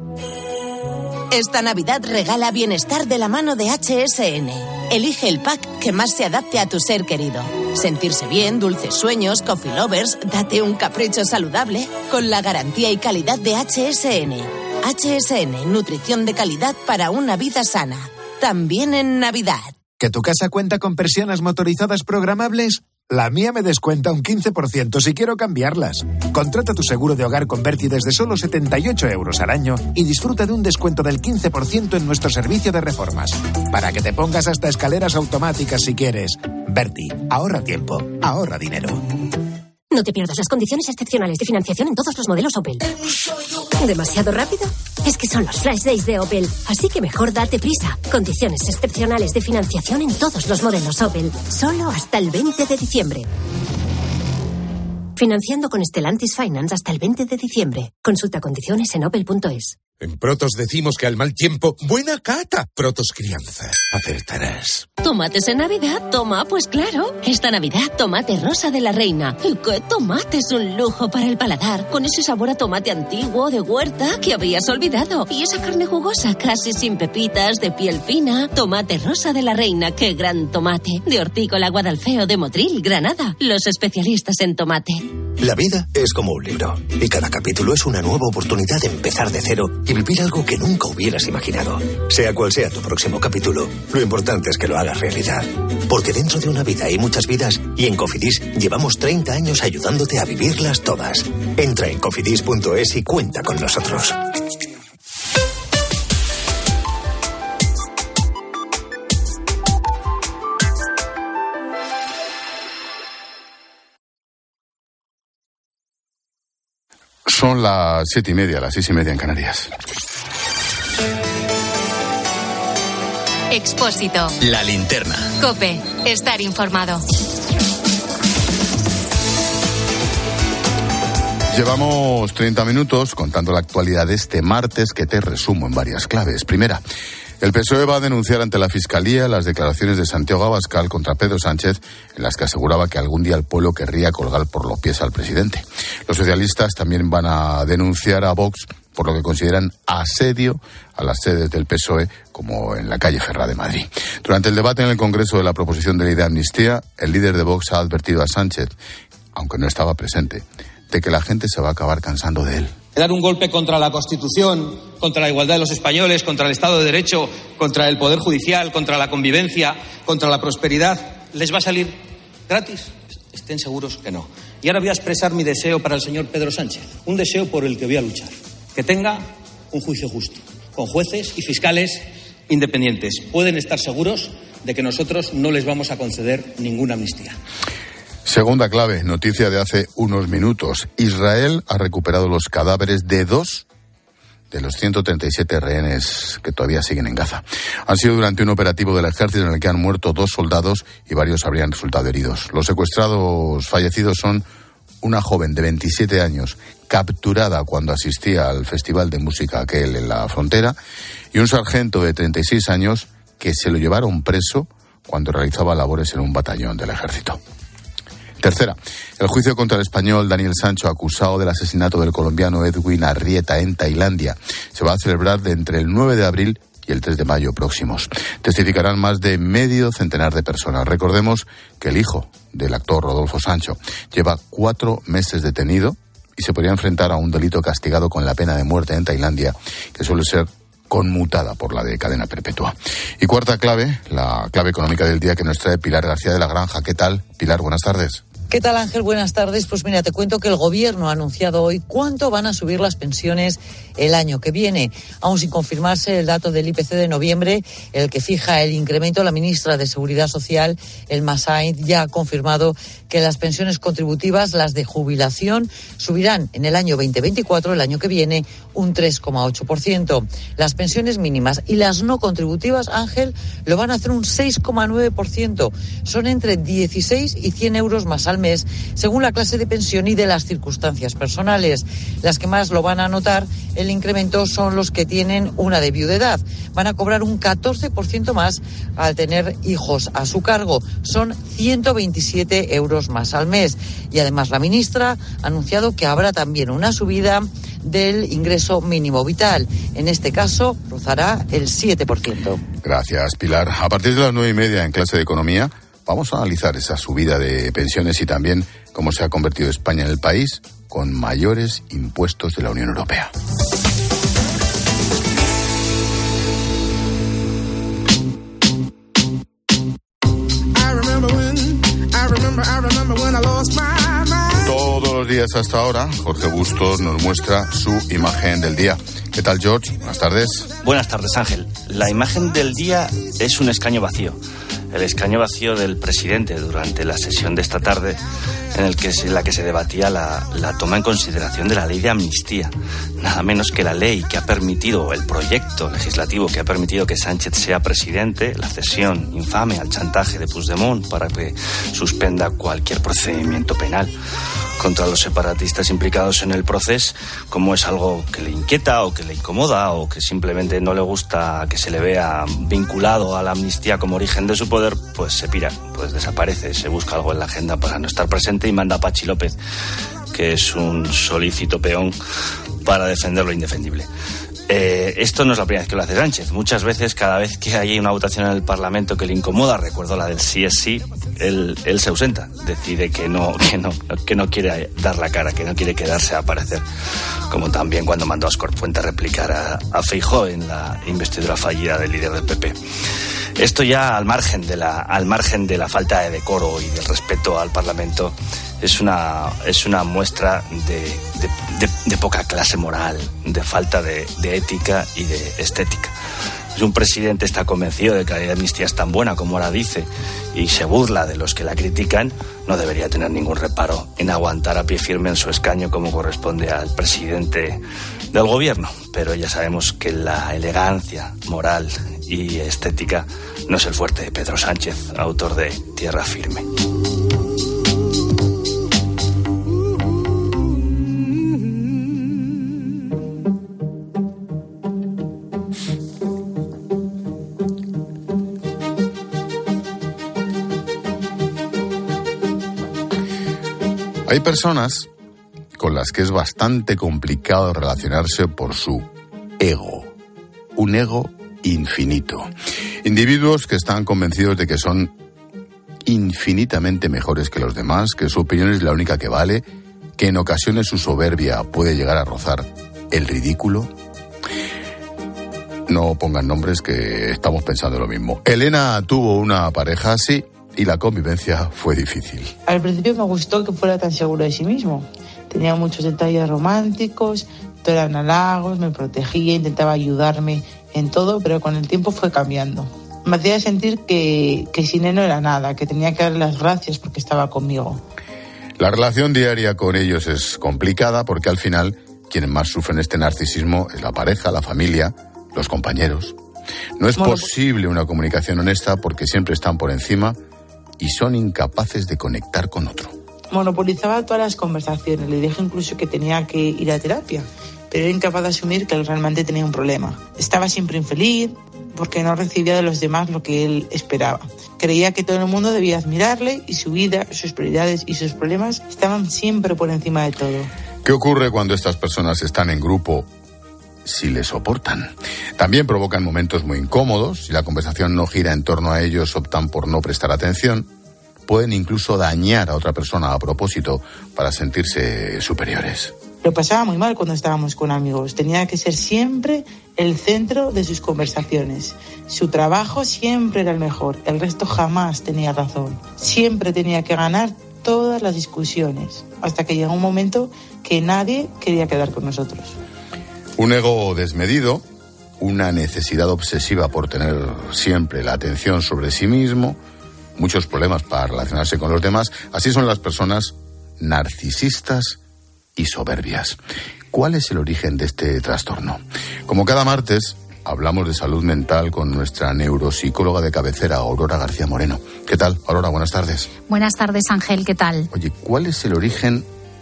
Esta Navidad regala bienestar de la mano de HSN. Elige el pack que más se adapte a tu ser querido. Sentirse bien, dulces sueños, coffee lovers, date un capricho saludable con la garantía y calidad de HSN. HSN, nutrición de calidad para una vida sana. También en Navidad. ¿Que tu casa cuenta con persianas motorizadas programables? La mía me descuenta un 15% si quiero cambiarlas. Contrata tu seguro de hogar con Berti desde solo 78 € al año y disfruta de un descuento del 15% en nuestro servicio de reformas. Para que te pongas hasta escaleras automáticas si quieres. Berti, ahorra tiempo, ahorra dinero. No te pierdas las condiciones excepcionales de financiación en todos los modelos Opel. ¿Demasiado rápido? Es que son los Flash Days de Opel, así que mejor date prisa. Condiciones excepcionales de financiación en todos los modelos Opel, solo hasta el 20 de diciembre. Financiando con Stellantis Finance hasta el 20 de diciembre. Consulta condiciones en opel.es. En Protos decimos que al mal tiempo, buena cata. Protos Crianza. Acertarás. ¿Tomates en Navidad? Toma, pues claro. Esta Navidad, tomate rosa de la reina. ¿Y qué tomate es un lujo para el paladar? Con ese sabor a tomate antiguo de huerta que habías olvidado. Y esa carne jugosa, casi sin pepitas, de piel fina. Tomate rosa de la reina, qué gran tomate. De Hortícola Guadalfeo de Motril, Granada. Los especialistas en tomate. La vida es como un libro, y cada capítulo es una nueva oportunidad de empezar de cero y vivir algo que nunca hubieras imaginado. Sea cual sea tu próximo capítulo, lo importante es que lo hagas realidad. Porque dentro de una vida hay muchas vidas, y en Cofidis llevamos 30 años ayudándote a vivirlas todas. Entra en cofidis.es y cuenta con nosotros. Son las 7:30, las 6:30 en Canarias. Expósito. La linterna. COPE. Estar informado. Llevamos 30 minutos contando la actualidad de este martes, que te resumo en varias claves. Primera, el PSOE va a denunciar ante la Fiscalía las declaraciones de Santiago Abascal contra Pedro Sánchez, en las que aseguraba que algún día el pueblo querría colgar por los pies al presidente. Los socialistas también van a denunciar a Vox por lo que consideran asedio a las sedes del PSOE, como en la calle Ferrá de Madrid. Durante el debate en el Congreso de la proposición de ley de amnistía, el líder de Vox ha advertido a Sánchez, aunque no estaba presente, de que la gente se va a acabar cansando de él. Dar un golpe contra la Constitución, contra la igualdad de los españoles, contra el Estado de Derecho, contra el Poder Judicial, contra la convivencia, contra la prosperidad, ¿les va a salir gratis? Estén seguros que no. Y ahora voy a expresar mi deseo para el señor Pedro Sánchez, un deseo por el que voy a luchar. Que tenga un juicio justo, con jueces y fiscales independientes. Pueden estar seguros de que nosotros no les vamos a conceder ninguna amnistía. Segunda clave, noticia de hace unos minutos. Israel ha recuperado los cadáveres de 2 de los 137 rehenes que todavía siguen en Gaza. Han sido durante un operativo del ejército en el que han muerto 2 soldados y varios habrían resultado heridos. Los secuestrados fallecidos son una joven de 27 años capturada cuando asistía al festival de música aquel en la frontera, y un sargento de 36 años que se lo llevaron preso cuando realizaba labores en un batallón del ejército. Tercera, el juicio contra el español Daniel Sancho, acusado del asesinato del colombiano Edwin Arrieta en Tailandia, se va a celebrar de entre el 9 de abril y el 3 de mayo próximos. Testificarán más de medio centenar de personas. Recordemos que el hijo del actor Rodolfo Sancho lleva 4 meses detenido y se podría enfrentar a un delito castigado con la pena de muerte en Tailandia, que suele ser conmutada por la de cadena perpetua. Y cuarta clave, la clave económica del día, que nos trae Pilar García de la Granja. ¿Qué tal, Pilar? Buenas tardes. ¿Qué tal, Ángel? Buenas tardes. Pues mira, te cuento que el Gobierno ha anunciado hoy cuánto van a subir las pensiones el año que viene. Aún sin confirmarse el dato del IPC de noviembre, el que fija el incremento, la ministra de Seguridad Social, Elma Sainz, ya ha confirmado que las pensiones contributivas, las de jubilación, subirán en el año 2024, el año que viene, un 3,8%. Las pensiones mínimas y las no contributivas, Ángel, lo van a hacer un 6,9%. Son entre 16 y 100 euros más al mes, según la clase de pensión y de las circunstancias personales. Las que más lo van a notar el incremento son los que tienen una de viudedad. Van a cobrar un 14% más al tener hijos a su cargo. Son 127 euros más al mes. Y además la ministra ha anunciado que habrá también una subida del ingreso mínimo vital. En este caso, rozará el 7%. Gracias, Pilar. A partir de las 9:30 en clase de economía, vamos a analizar esa subida de pensiones y también cómo se ha convertido España en el país con mayores impuestos de la Unión Europea. Todos los días hasta ahora, Jorge Bustos nos muestra su imagen del día. ¿Qué tal, George? Buenas tardes. Buenas tardes, Ángel. La imagen del día es un escaño vacío. El escaño vacío del presidente durante la sesión de esta tarde, en la que se debatía la toma en consideración de la ley de amnistía. Nada menos que la ley que ha permitido, el proyecto legislativo que ha permitido que Sánchez sea presidente, la cesión infame al chantaje de Puigdemont para que suspenda cualquier procedimiento penal contra los separatistas implicados en el proceso, como es algo que le inquieta o que le incomoda o que simplemente no le gusta que se le vea vinculado a la amnistía como origen de su poder, pues se pira, pues desaparece, se busca algo en la agenda para no estar presente y manda a Pachi López, que es un solícito peón, para defender lo indefendible. Esto no es la primera vez que lo hace Sánchez. Muchas veces, cada vez que hay una votación en el Parlamento que le incomoda, recuerdo la del sí es sí, él se ausenta, decide que no quiere dar la cara, que no quiere quedarse a aparecer, como también cuando mandó a Óscar Puente a replicar a Feijóo en la investidura fallida del líder del PP. Esto ya al margen de la falta de decoro y del respeto al Parlamento es una muestra de poca clase moral, de falta de ética y de estética. Si un presidente está convencido de que la amnistía es tan buena como ahora dice y se burla de los que la critican, no debería tener ningún reparo en aguantar a pie firme en su escaño como corresponde al presidente del gobierno. Pero ya sabemos que la elegancia moral y estética no es el fuerte de Pedro Sánchez, autor de Tierra Firme. Hay personas con las que es bastante complicado relacionarse por su ego, un ego infinito. Individuos que están convencidos de que son infinitamente mejores que los demás, que su opinión es la única que vale, que en ocasiones su soberbia puede llegar a rozar el ridículo. No pongan nombres, que estamos pensando lo mismo. Elena tuvo una pareja así y la convivencia fue difícil. Al principio me gustó que fuera tan seguro de sí mismo. Tenía muchos detalles románticos, todo eran halagos, me protegía, intentaba ayudarme en todo, pero con el tiempo fue cambiando. Me hacía sentir que sin él no era nada, que tenía que darle las gracias porque estaba conmigo. La relación diaria con ellos es complicada porque al final quienes más sufren este narcisismo es la pareja, la familia, los compañeros. No es posible una comunicación honesta porque siempre están por encima y son incapaces de conectar con otro. Monopolizaba todas las conversaciones, le dije incluso que tenía que ir a terapia, pero era incapaz de asumir que él realmente tenía un problema. Estaba siempre infeliz porque no recibía de los demás lo que él esperaba. Creía que todo el mundo debía admirarle y su vida, sus prioridades y sus problemas estaban siempre por encima de todo. ¿Qué ocurre cuando estas personas están en grupo? Si les soportan. También provocan momentos muy incómodos. Si la conversación no gira en torno a ellos, optan por no prestar atención. Pueden incluso dañar a otra persona a propósito para sentirse superiores. Lo pasaba muy mal cuando estábamos con amigos. Tenía que ser siempre el centro de sus conversaciones. Su trabajo siempre era el mejor. El resto jamás tenía razón. Siempre tenía que ganar todas las discusiones. Hasta que llegó un momento que nadie quería quedar con nosotros. Un ego desmedido, una necesidad obsesiva por tener siempre la atención sobre sí mismo, muchos problemas para relacionarse con los demás. Así son las personas narcisistas y soberbias. ¿Cuál es el origen de este trastorno? Como cada martes, hablamos de salud mental con nuestra neuropsicóloga de cabecera, Aurora García Moreno. ¿Qué tal, Aurora? Buenas tardes. Buenas tardes, Ángel. ¿Qué tal? Oye, ¿cuál es el origen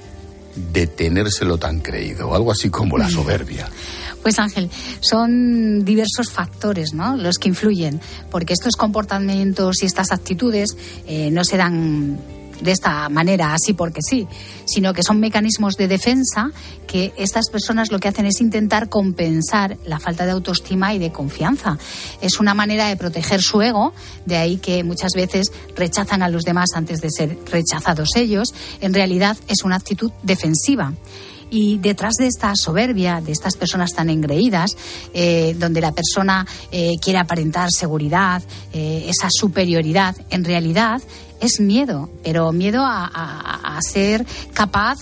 de tenérselo tan creído? Algo así como la soberbia. Pues Ángel, son diversos factores, ¿no?, los que influyen, porque estos comportamientos y estas actitudes no se dan de esta manera, así porque sí, sino que son mecanismos de defensa que estas personas lo que hacen es intentar compensar la falta de autoestima y de confianza. Es una manera de proteger su ego, de ahí que muchas veces rechazan a los demás antes de ser rechazados ellos. En realidad es una actitud defensiva. Y detrás de esta soberbia, de estas personas tan engreídas, donde la persona quiere aparentar seguridad, esa superioridad, en realidad es miedo, pero miedo a ser capaz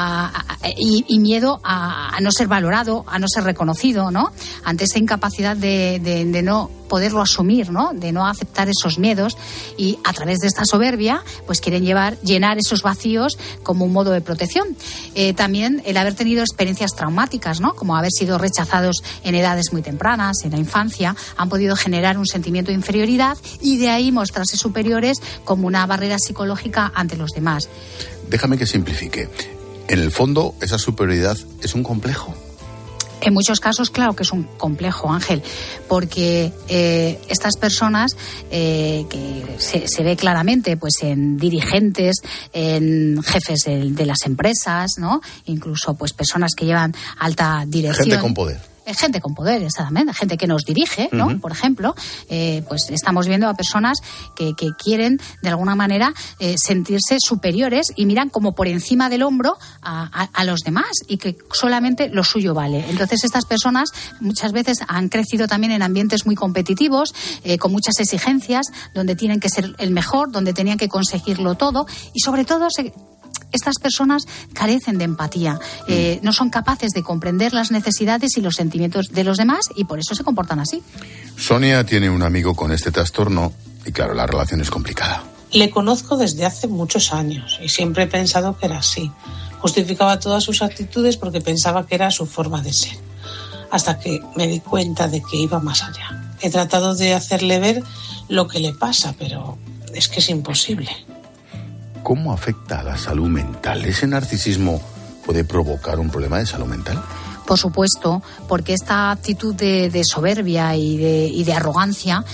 y miedo a no ser valorado, a no ser reconocido, ¿no? Ante esa incapacidad de no poderlo asumir, ¿no?, de no aceptar esos miedos, y a través de esta soberbia pues quieren llenar esos vacíos como un modo de protección. También el haber tenido experiencias traumáticas, ¿no?, como haber sido rechazados en edades muy tempranas, en la infancia, han podido generar un sentimiento de inferioridad y de ahí mostrarse superiores como una barrera psicológica ante los demás. Déjame que simplifique. En el fondo, esa superioridad es un complejo. En muchos casos, claro que es un complejo, Ángel, porque estas personas que se ve claramente pues en dirigentes, en jefes de las empresas, ¿no?, incluso pues personas que llevan alta dirección. Gente con poder. gente con poder, exactamente, gente que nos dirige, ¿no? Por ejemplo, pues estamos viendo a personas que quieren, de alguna manera, sentirse superiores y miran como por encima del hombro a los demás y que solamente lo suyo vale. Entonces, estas personas muchas veces han crecido también en ambientes muy competitivos, con muchas exigencias, donde tienen que ser el mejor, donde tenían que conseguirlo todo y, sobre todo, estas personas carecen de empatía, no son capaces de comprender las necesidades y los sentimientos de los demás y por eso se comportan así. Sonia tiene un amigo con este trastorno y, claro, la relación es complicada. Le conozco desde hace muchos años y siempre he pensado que era así. Justificaba todas sus actitudes porque pensaba que era su forma de ser. Hasta que me di cuenta de que iba más allá. He tratado de hacerle ver lo que le pasa, pero es que es imposible. ¿Cómo afecta a la salud mental? ¿Ese narcisismo puede provocar un problema de salud mental? Por supuesto, porque esta actitud de soberbia y de arrogancia,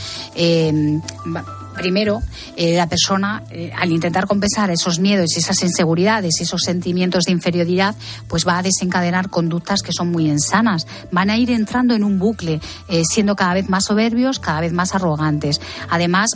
primero, la persona, al intentar compensar esos miedos y esas inseguridades y esos sentimientos de inferioridad, pues va a desencadenar conductas que son muy insanas. Van a ir entrando en un bucle, siendo cada vez más soberbios, cada vez más arrogantes. Además,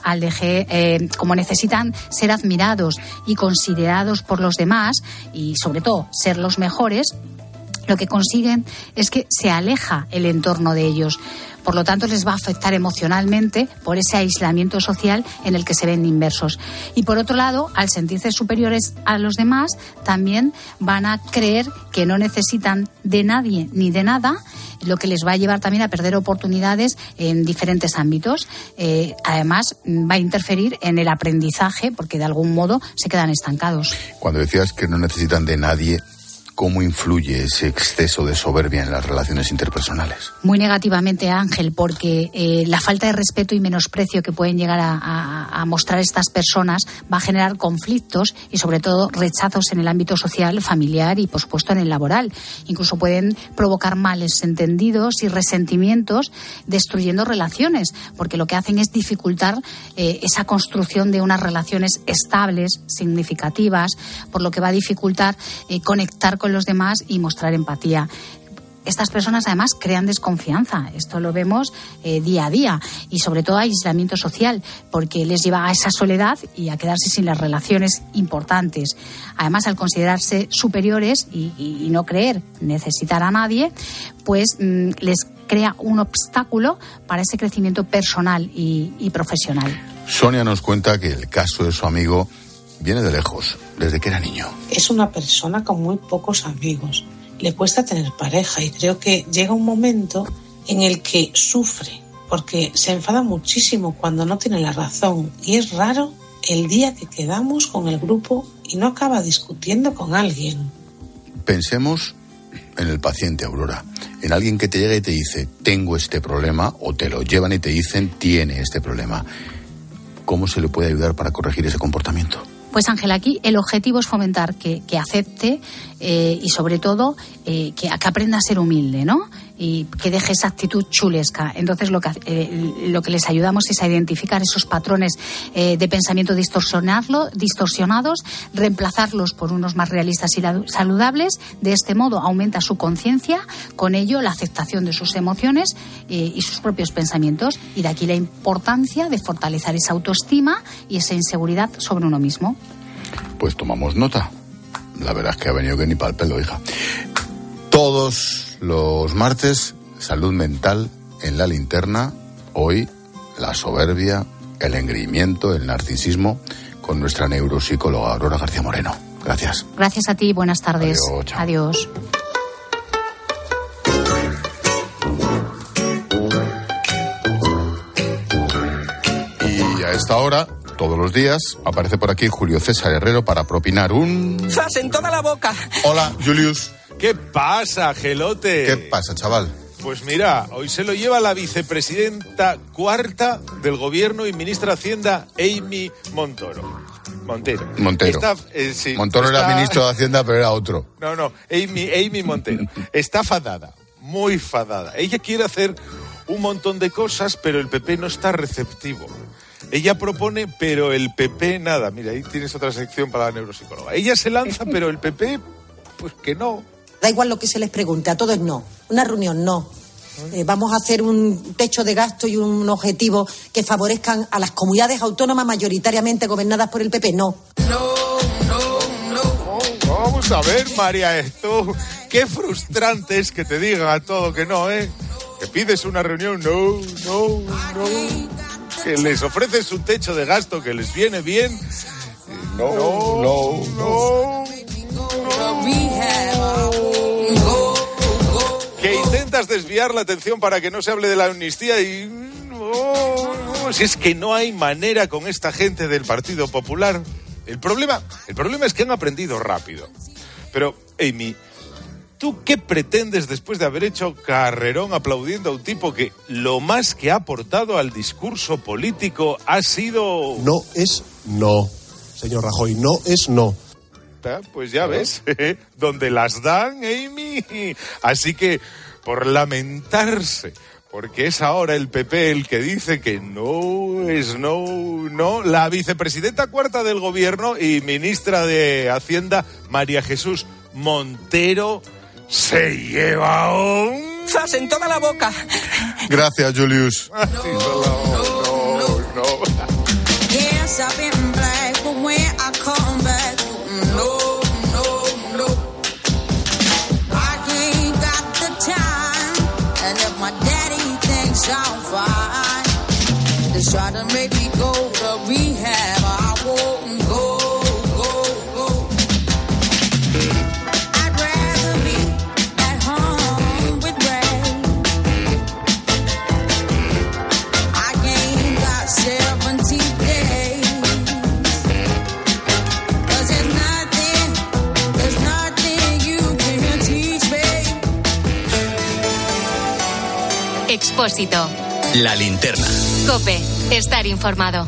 como necesitan ser admirados y considerados por los demás, y sobre todo ser los mejores, lo que consiguen es que se aleja el entorno de ellos. Por lo tanto, les va a afectar emocionalmente por ese aislamiento social en el que se ven inmersos. Y por otro lado, al sentirse superiores a los demás, también van a creer que no necesitan de nadie ni de nada, lo que les va a llevar también a perder oportunidades en diferentes ámbitos. Además, va a interferir en el aprendizaje porque de algún modo se quedan estancados. Cuando decías que no necesitan de nadie, ¿cómo influye ese exceso de soberbia en las relaciones interpersonales? Muy negativamente, Ángel, porque la falta de respeto y menosprecio que pueden llegar a mostrar estas personas va a generar conflictos y, sobre todo, rechazos en el ámbito social, familiar y, por supuesto, en el laboral. Incluso pueden provocar males entendidos y resentimientos, destruyendo relaciones, porque lo que hacen es dificultar esa construcción de unas relaciones estables, significativas, por lo que va a dificultar conectar con los demás y mostrar empatía. Estas personas además crean desconfianza, esto lo vemos día a día, y sobre todo aislamiento social, porque les lleva a esa soledad y a quedarse sin las relaciones importantes. Además, al considerarse superiores y no creer necesitar a nadie, pues les crea un obstáculo para ese crecimiento personal y profesional. Sonia nos cuenta que el caso de su amigo viene de lejos, desde que era niño. Es una persona con muy pocos amigos. Le cuesta tener pareja y creo que llega un momento en el que sufre porque se enfada muchísimo cuando no tiene la razón y es raro el día que quedamos con el grupo y no acaba discutiendo con alguien. Pensemos en el paciente, Aurora, en alguien que te llega y te dice tengo este problema, o te lo llevan y te dicen tiene este problema. ¿Cómo se le puede ayudar para corregir ese comportamiento? Pues, Ángel, aquí el objetivo es fomentar que acepte y, sobre todo, que aprenda a ser humilde, ¿no? Y que deje esa actitud chulesca. Entonces, lo que les ayudamos es a identificar esos patrones de pensamiento distorsionados, reemplazarlos por unos más realistas y saludables. De este modo, aumenta su conciencia, con ello la aceptación de sus emociones y sus propios pensamientos. Y de aquí la importancia de fortalecer esa autoestima y esa inseguridad sobre uno mismo. Pues tomamos nota. La verdad es que ha venido que ni pa'l pelo, hija. Todos los martes, salud mental en la linterna. Hoy, la soberbia, el engreimiento, el narcisismo, con nuestra neuropsicóloga Aurora García Moreno. Gracias. Gracias a ti, buenas tardes. Adiós, chao. Adiós. Y a esta hora, todos los días, aparece por aquí Julio César Herrero para propinar un... ¡Zas en toda la boca! Hola, Julius. ¿Qué pasa, Gelote? ¿Qué pasa, chaval? Pues mira, hoy se lo lleva la vicepresidenta cuarta del gobierno y ministra de Hacienda, Amy Montero. Sí, Montoro era ministro de Hacienda, pero era otro. No, Amy Montero. Está fadada, muy fadada. Ella quiere hacer un montón de cosas, pero el PP no está receptivo. Ella propone, pero el PP nada. Mira, ahí tienes otra sección para la neuropsicóloga. Ella se lanza, pero el PP, pues que no. Da igual lo que se les pregunte, a todos no. Una reunión no. Vamos a hacer un techo de gasto y un objetivo que favorezcan a las comunidades autónomas mayoritariamente gobernadas por el PP. No. Vamos a ver, María, esto, qué frustrante es que te digan a todo que no, ¿eh? Que pides una reunión, no. Que les ofreces un techo de gasto que les viene bien. No. Que intentas desviar la atención para que no se hable de la amnistía y... No, si es que no hay manera con esta gente del Partido Popular. El problema es que han aprendido rápido. Pero, Amy, ¿tú qué pretendes después de haber hecho carrerón aplaudiendo a un tipo que lo más que ha aportado al discurso político ha sido... No es no, señor Rajoy, no es no. Pues ya ves, donde las dan, Amy. Así que, por lamentarse, porque es ahora el PP el que dice que no es no, la vicepresidenta cuarta del gobierno y ministra de Hacienda, María Jesús Montero, se lleva un... ¡Zas en toda la boca! Gracias, Julius. No. Yes, I've been black, but when I come back, no. I ain't got the time, and if my daddy thinks I'm fine, they try to make me go to rehab, I won't go. I'd rather be at home with Ray. I ain't got 70 days, 'cause there's nothing you can teach me. Expósito. La linterna. COPE. Estar informado.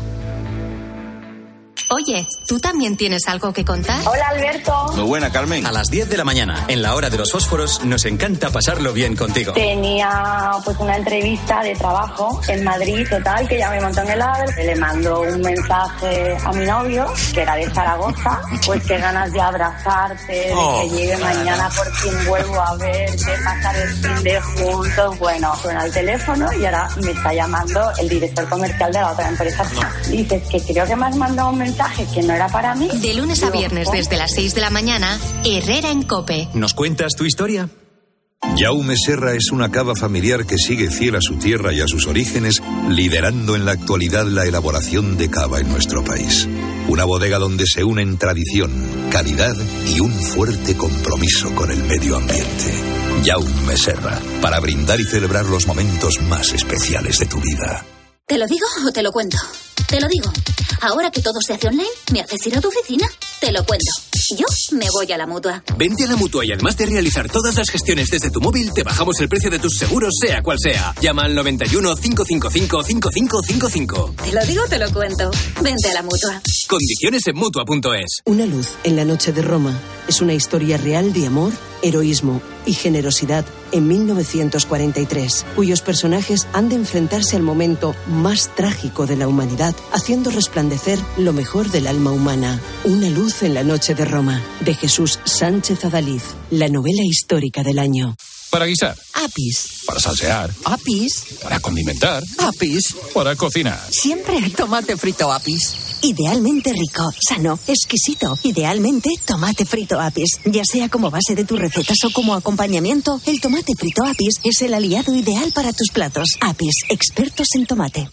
Oye, ¿tú también tienes algo que contar? Hola, Alberto. Muy buena, Carmen. A las 10 de la mañana, en la hora de los fósforos, nos encanta pasarlo bien contigo. Tenía pues una entrevista de trabajo en Madrid, total, que ya me montó en el AVE. Le mando un mensaje a mi novio, que era de Zaragoza, pues qué ganas de abrazarte, de que llegue mañana, por fin vuelvo a verte, pasar el fin de juntos. Bueno, suena el teléfono y ahora me está llamando el director comercial de la otra empresa. Dices que creo que me has mandado un mensaje que no era para mí. De lunes a viernes desde las 6 de la mañana, Herrera en COPE. ¿Nos cuentas tu historia? Jaume Serra es una cava familiar que sigue fiel a su tierra y a sus orígenes, liderando en la actualidad la elaboración de cava en nuestro país. Una bodega donde se unen tradición, calidad y un fuerte compromiso con el medio ambiente. Jaume Serra, para brindar y celebrar los momentos más especiales de tu vida. ¿Te lo digo o te lo cuento? Te lo digo. Ahora que todo se hace online, ¿me haces ir a tu oficina? Te lo cuento. Yo me voy a la Mutua. Vente a la Mutua y además de realizar todas las gestiones desde tu móvil, te bajamos el precio de tus seguros, sea cual sea. Llama al 91 555 5555. Te lo digo, te lo cuento. Vente a la Mutua. Condiciones en Mutua.es. Una luz en la noche de Roma es una historia real de amor, heroísmo y generosidad en 1943, cuyos personajes han de enfrentarse al momento más trágico de la humanidad, haciendo resplandecer lo mejor del alma humana. Una luz en la noche de Roma, de Jesús Sánchez Adalid, la novela histórica del año. Para guisar. Apis. Para salsear. Apis. Para condimentar. Apis. Para cocinar. Siempre tomate frito Apis. Idealmente rico, sano, exquisito. Idealmente tomate frito Apis. Ya sea como base de tus recetas o como acompañamiento, el tomate frito Apis es el aliado ideal para tus platos. Apis, expertos en tomate.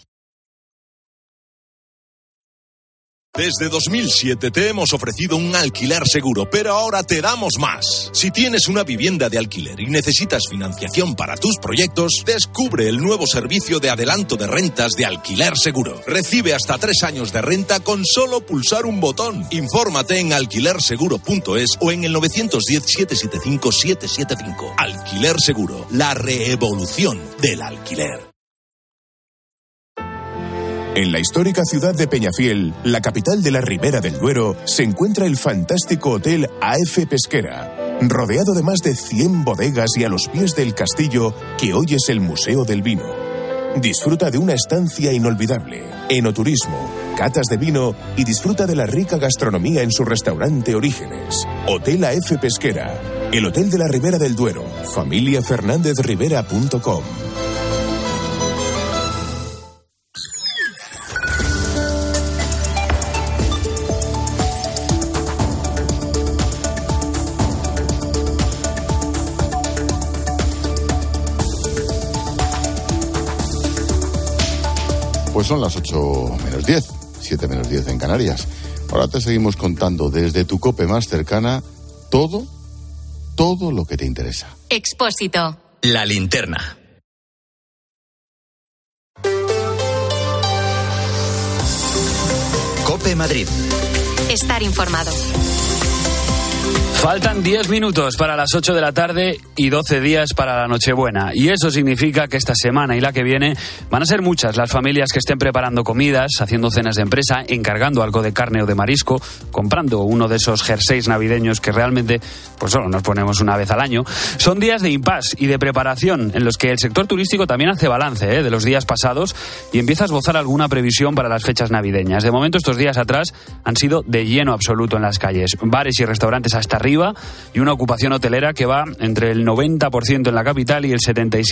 Desde 2007 te hemos ofrecido un alquiler seguro, pero ahora te damos más. Si tienes una vivienda de alquiler y necesitas financiación para tus proyectos, descubre el nuevo servicio de adelanto de rentas de Alquiler Seguro. Recibe hasta 3 años de renta con solo pulsar un botón. Infórmate en alquilerseguro.es o en el 910-775-775. Alquiler Seguro, la reevolución del alquiler. En la histórica ciudad de Peñafiel, la capital de la Ribera del Duero, se encuentra el fantástico Hotel AF Pesquera, rodeado de más de 100 bodegas y a los pies del castillo que hoy es el Museo del Vino. Disfruta de una estancia inolvidable, enoturismo, catas de vino y disfruta de la rica gastronomía en su restaurante Orígenes. Hotel AF Pesquera, El Hotel de la Ribera del Duero. familiafernandezrivera.com. Pues son las 8 menos 10, 7 menos 10 en Canarias. Ahora te seguimos contando desde tu COPE más cercana todo lo que te interesa. Expósito. La linterna. COPE Madrid. Estar informado. Faltan 10 minutos para las 8 de la tarde y 12 días para la Nochebuena. Y eso significa que esta semana y la que viene van a ser muchas las familias que estén preparando comidas, haciendo cenas de empresa, encargando algo de carne o de marisco, comprando uno de esos jerseys navideños que realmente pues solo nos ponemos una vez al año. Son días de impasse y de preparación en los que el sector turístico también hace balance de los días pasados y empieza a esbozar alguna previsión para las fechas navideñas. De momento estos días atrás han sido de lleno absoluto en las calles. Bares y restaurantes hasta arriba y una ocupación hotelera que va entre el 90% en la capital y el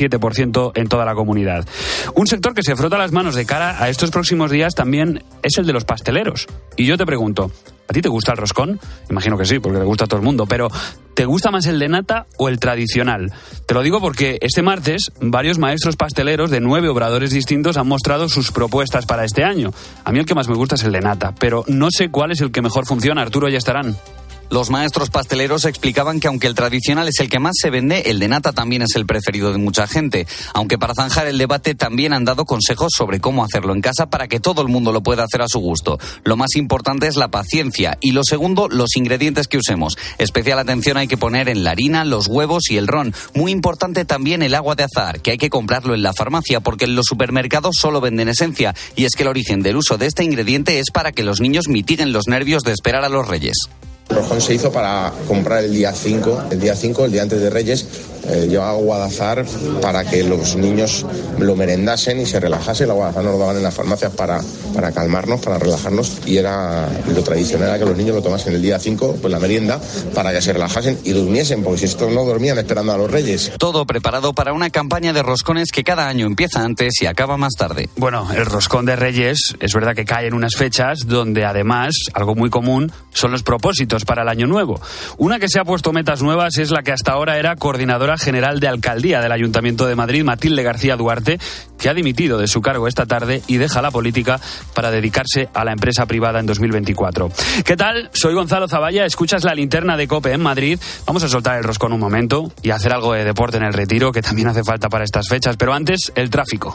77% en toda la comunidad. Un sector que se frota las manos de cara a estos próximos días también es el de los pasteleros. Y yo te pregunto, ¿a ti te gusta el roscón? Imagino que sí, porque le gusta a todo el mundo, pero ¿te gusta más el de nata o el tradicional? Te lo digo porque este martes varios maestros pasteleros de 9 obradores distintos han mostrado sus propuestas para este año. A mí el que más me gusta es el de nata, pero no sé cuál es el que mejor funciona. Arturo Ayestarán. Los maestros pasteleros explicaban que aunque el tradicional es el que más se vende, el de nata también es el preferido de mucha gente. Aunque para zanjar el debate también han dado consejos sobre cómo hacerlo en casa para que todo el mundo lo pueda hacer a su gusto. Lo más importante es la paciencia y lo segundo, los ingredientes que usemos. Especial atención hay que poner en la harina, los huevos y el ron. Muy importante también el agua de azahar, que hay que comprarlo en la farmacia porque en los supermercados solo venden esencia. Y es que el origen del uso de este ingrediente es para que los niños mitiguen los nervios de esperar a los Reyes. El roscón se hizo para comprar el día 5, el día antes de Reyes. Llevaba agua de azahar para que los niños lo merendasen y se relajasen. El agua de azahar nos lo daban en las farmacias para calmarnos, para relajarnos. Y era lo tradicional era que los niños lo tomasen el día 5, pues la merienda, para que se relajasen y durmiesen, porque si estos no dormían esperando a los Reyes. Todo preparado para una campaña de roscones que cada año empieza antes y acaba más tarde. Bueno, el roscón de Reyes es verdad que cae en unas fechas donde además, algo muy común, son los propósitos para el año nuevo. Una que se ha puesto metas nuevas es la que hasta ahora era coordinadora general de alcaldía del Ayuntamiento de Madrid, Matilde García Duarte, que ha dimitido de su cargo esta tarde y deja la política para dedicarse a la empresa privada en 2024. ¿Qué tal? Soy Gonzalo Zavalla, escuchas la linterna de COPE en Madrid. Vamos a soltar el roscón un momento y hacer algo de deporte en el Retiro, que también hace falta para estas fechas, pero antes, el tráfico.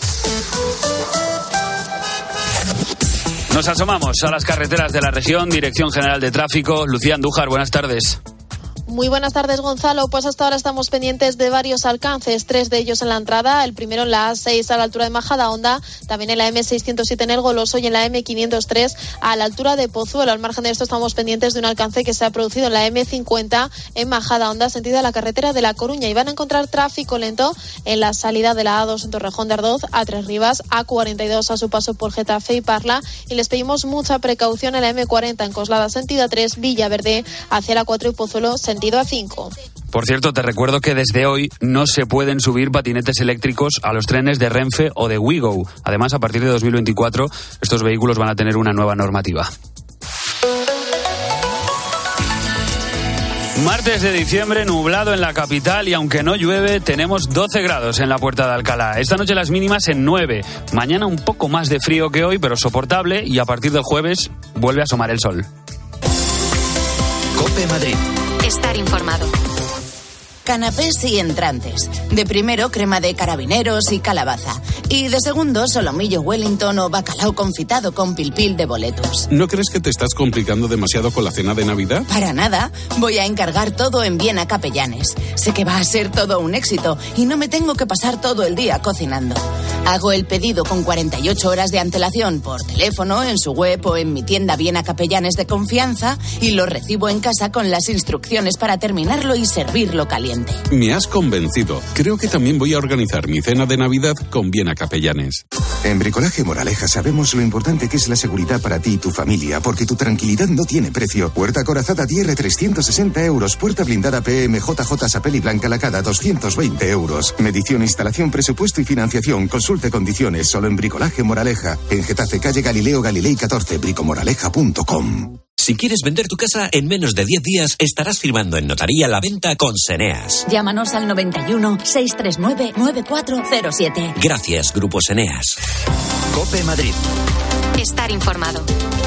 Nos asomamos a las carreteras de la región, Dirección General de Tráfico. Lucía Andújar, buenas tardes. Muy buenas tardes, Gonzalo. Pues hasta ahora estamos pendientes de varios alcances, 3 de ellos en la entrada. El primero en la A6 a la altura de Majadahonda, también en la M607 en El Goloso y en la M503 a la altura de Pozuelo. Al margen de esto estamos pendientes de un alcance que se ha producido en la M50 en Majadahonda, sentido a la carretera de La Coruña. Y van a encontrar tráfico lento en la salida de la A2 en Torrejón de Ardoz, A3 Rivas, A42 a su paso por Getafe y Parla. Y les pedimos mucha precaución en la M40 en Coslada, sentido A3, Villaverde, hacia la 4 y Pozuelo, sentido A5. Por cierto, te recuerdo que desde hoy no se pueden subir patinetes eléctricos a los trenes de Renfe o de Ouigo. Además, a partir de 2024, estos vehículos van a tener una nueva normativa. Martes de diciembre, nublado en la capital y aunque no llueve, tenemos 12 grados en la Puerta de Alcalá. Esta noche las mínimas en 9. Mañana un poco más de frío que hoy, pero soportable, y a partir del jueves vuelve a asomar el sol. COPE Madrid. Estar informado. Canapés y entrantes. De primero, crema de carabineros y calabaza. Y de segundo, solomillo Wellington o bacalao confitado con pilpil de boletus. ¿No crees que te estás complicando demasiado con la cena de Navidad? Para nada. Voy a encargar todo en Viena Capellanes. Sé que va a ser todo un éxito y no me tengo que pasar todo el día cocinando. Hago el pedido con 48 horas de antelación por teléfono, en su web o en mi tienda Viena Capellanes de confianza y lo recibo en casa con las instrucciones para terminarlo y servirlo caliente. ambiente. Me has convencido. Creo que también voy a organizar mi cena de Navidad con Viena Capellanes. En Bricolaje Moraleja sabemos lo importante que es la seguridad para ti y tu familia, porque tu tranquilidad no tiene precio. Puerta corazada TR 360 euros. Puerta blindada PM JJ Sapel y Blanca Lacada 220 euros. Medición, instalación, presupuesto y financiación. Consulte condiciones solo en Bricolaje Moraleja. En Getafe, calle Galileo Galilei 14, bricomoraleja.com. Si quieres vender tu casa en menos de 10 días, estarás firmando en notaría la venta con Seneas. Llámanos al 91 639 9407. Gracias, Grupo Seneas. COPE Madrid. Estar informado.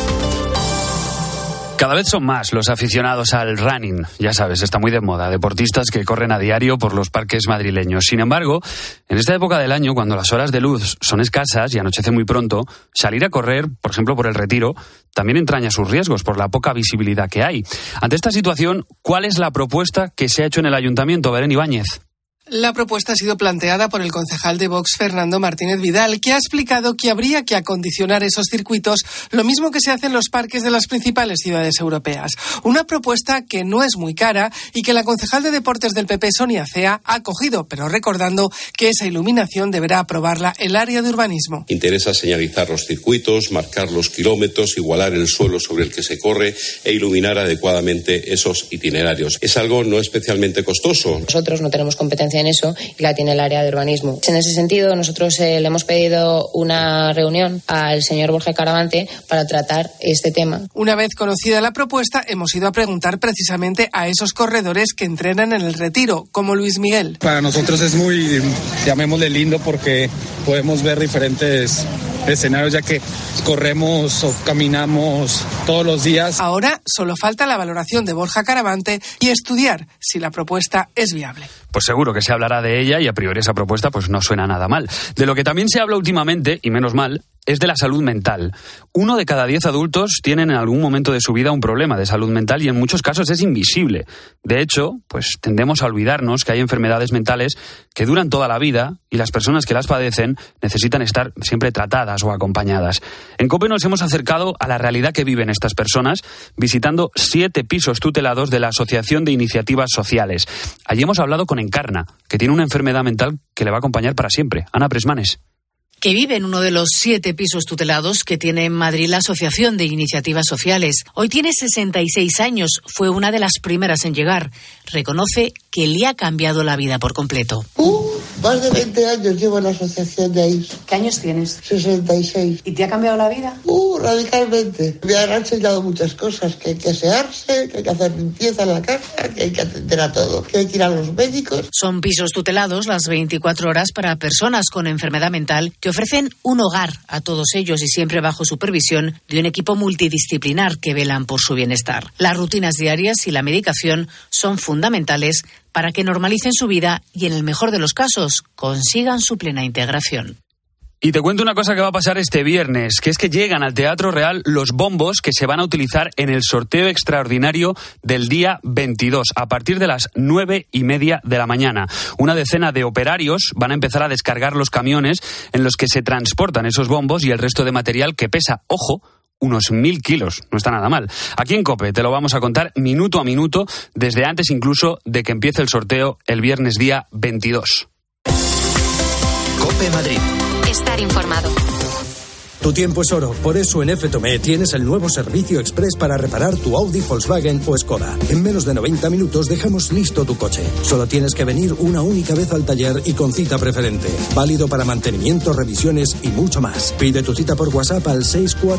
Cada vez son más los aficionados al running. Ya sabes, está muy de moda. Deportistas que corren a diario por los parques madrileños. Sin embargo, en esta época del año, cuando las horas de luz son escasas y anochece muy pronto, salir a correr, por ejemplo por el Retiro, también entraña sus riesgos por la poca visibilidad que hay. Ante esta situación, ¿cuál es la propuesta que se ha hecho en el Ayuntamiento, Belén Ibáñez? La propuesta ha sido planteada por el concejal de Vox, Fernando Martínez Vidal, que ha explicado que habría que acondicionar esos circuitos, lo mismo que se hace en los parques de las principales ciudades europeas. Una propuesta que no es muy cara y que la concejal de Deportes del PP, Sonia Cea, ha acogido, pero recordando que esa iluminación deberá aprobarla el área de urbanismo. Interesa señalizar los circuitos, marcar los kilómetros, igualar el suelo sobre el que se corre e iluminar adecuadamente esos itinerarios. Es algo no especialmente costoso. Nosotros no tenemos competencia en eso y la tiene el área de urbanismo. En ese sentido, nosotros le hemos pedido una reunión al señor Borja Caravante para tratar este tema. Una vez conocida la propuesta, hemos ido a preguntar precisamente a esos corredores que entrenan en el Retiro, como Luis Miguel. Para nosotros es muy, llamémosle lindo, porque podemos ver diferentes escenarios, ya que corremos o caminamos todos los días. Ahora solo falta la valoración de Borja Caravante y estudiar si la propuesta es viable. Pues seguro que se hablará de ella y a priori esa propuesta pues no suena nada mal. De lo que también se habla últimamente, y menos mal, es de la salud mental. 1 de cada 10 adultos tienen en algún momento de su vida un problema de salud mental y en muchos casos es invisible. De hecho, pues tendemos a olvidarnos que hay enfermedades mentales que duran toda la vida y las personas que las padecen necesitan estar siempre tratadas o acompañadas. En COPE nos hemos acercado a la realidad que viven estas personas visitando 7 pisos tutelados de la Asociación de Iniciativas Sociales. Allí hemos hablado con Encarna, que tiene una enfermedad mental que le va a acompañar para siempre. Ana Presmanes. Que vive en uno de los 7 pisos tutelados que tiene en Madrid la Asociación de Iniciativas Sociales. Hoy tiene 66 años, fue una de las primeras en llegar. Reconoce que le ha cambiado la vida por completo. Más de 20 años llevo en la asociación de AIS. ¿Qué años tienes? 66. ¿Y te ha cambiado la vida? Radicalmente. Me han enseñado muchas cosas, que hay que asearse, que hay que hacer limpieza en la casa, que hay que atender a todo, que hay que ir a los médicos. Son pisos tutelados las 24 horas para personas con enfermedad mental que ofrecen un hogar a todos ellos y siempre bajo supervisión de un equipo multidisciplinar que velan por su bienestar. Las rutinas diarias y la medicación son fundamentales para que normalicen su vida y, en el mejor de los casos, consigan su plena integración. Y te cuento una cosa que va a pasar este viernes, que es que llegan al Teatro Real los bombos que se van a utilizar en el sorteo extraordinario del día 22, a partir de las 9:30 de la mañana. Una decena de operarios van a empezar a descargar los camiones en los que se transportan esos bombos y el resto de material que pesa, ojo, unos 1.000 kilos. No está nada mal. Aquí en COPE te lo vamos a contar minuto a minuto, desde antes incluso de que empiece el sorteo el viernes día 22. COPE Madrid. Estar informado. Tu tiempo es oro, por eso en F-Tomé tienes el nuevo servicio express para reparar tu Audi, Volkswagen o Skoda. En menos de 90 minutos dejamos listo tu coche. Solo tienes que venir una única vez al taller y con cita preferente. Válido para mantenimiento, revisiones y mucho más. Pide tu cita por WhatsApp al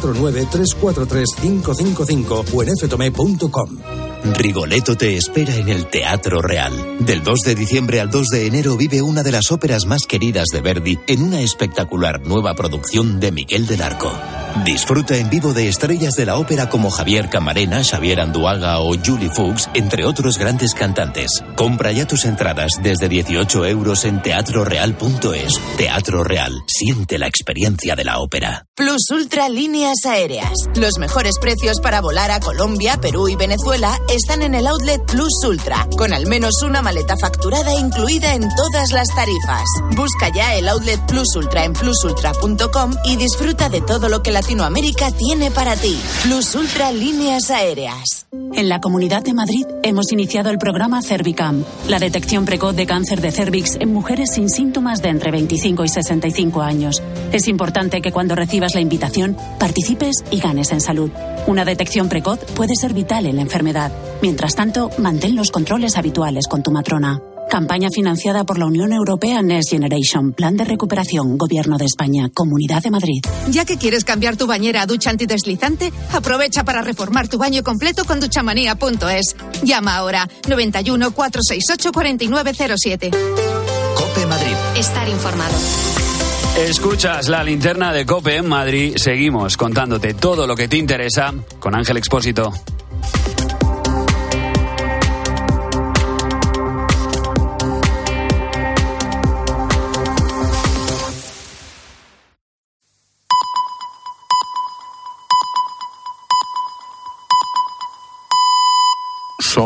649-343-555 o en ftome.com. Rigoletto te espera en el Teatro Real. Del 2 de diciembre al 2 de enero vive una de las óperas más queridas de Verdi en una espectacular nueva producción de Miguel del Arco. Disfruta en vivo de estrellas de la ópera como Javier Camarena, Xavier Anduaga o Julie Fuchs, entre otros grandes cantantes. Compra ya tus entradas desde 18 euros en teatroreal.es. Teatro Real. Siente la experiencia de la ópera. Plus Ultra Líneas Aéreas. Los mejores precios para volar a Colombia, Perú y Venezuela están en el outlet Plus Ultra, con al menos una maleta facturada incluida en todas las tarifas. Busca ya el outlet Plus Ultra en plusultra.com y disfruta de todo lo que la Latinoamérica tiene para ti. Plus Ultra Líneas Aéreas. En la Comunidad de Madrid hemos iniciado el programa Cervicam, la detección precoz de cáncer de cérvix en mujeres sin síntomas de entre 25 y 65 años. Es importante que cuando recibas la invitación participes y ganes en salud. Una detección precoz puede ser vital en la enfermedad. Mientras tanto, mantén los controles habituales con tu matrona. Campaña financiada por la Unión Europea Next Generation, Plan de Recuperación, Gobierno de España, Comunidad de Madrid. Ya que quieres cambiar tu bañera a ducha antideslizante, aprovecha para reformar tu baño completo con duchamanía.es. Llama ahora 91 468 4907. COPE Madrid. Estar informado. Escuchas la linterna de COPE en Madrid. Seguimos contándote todo lo que te interesa con Ángel Expósito.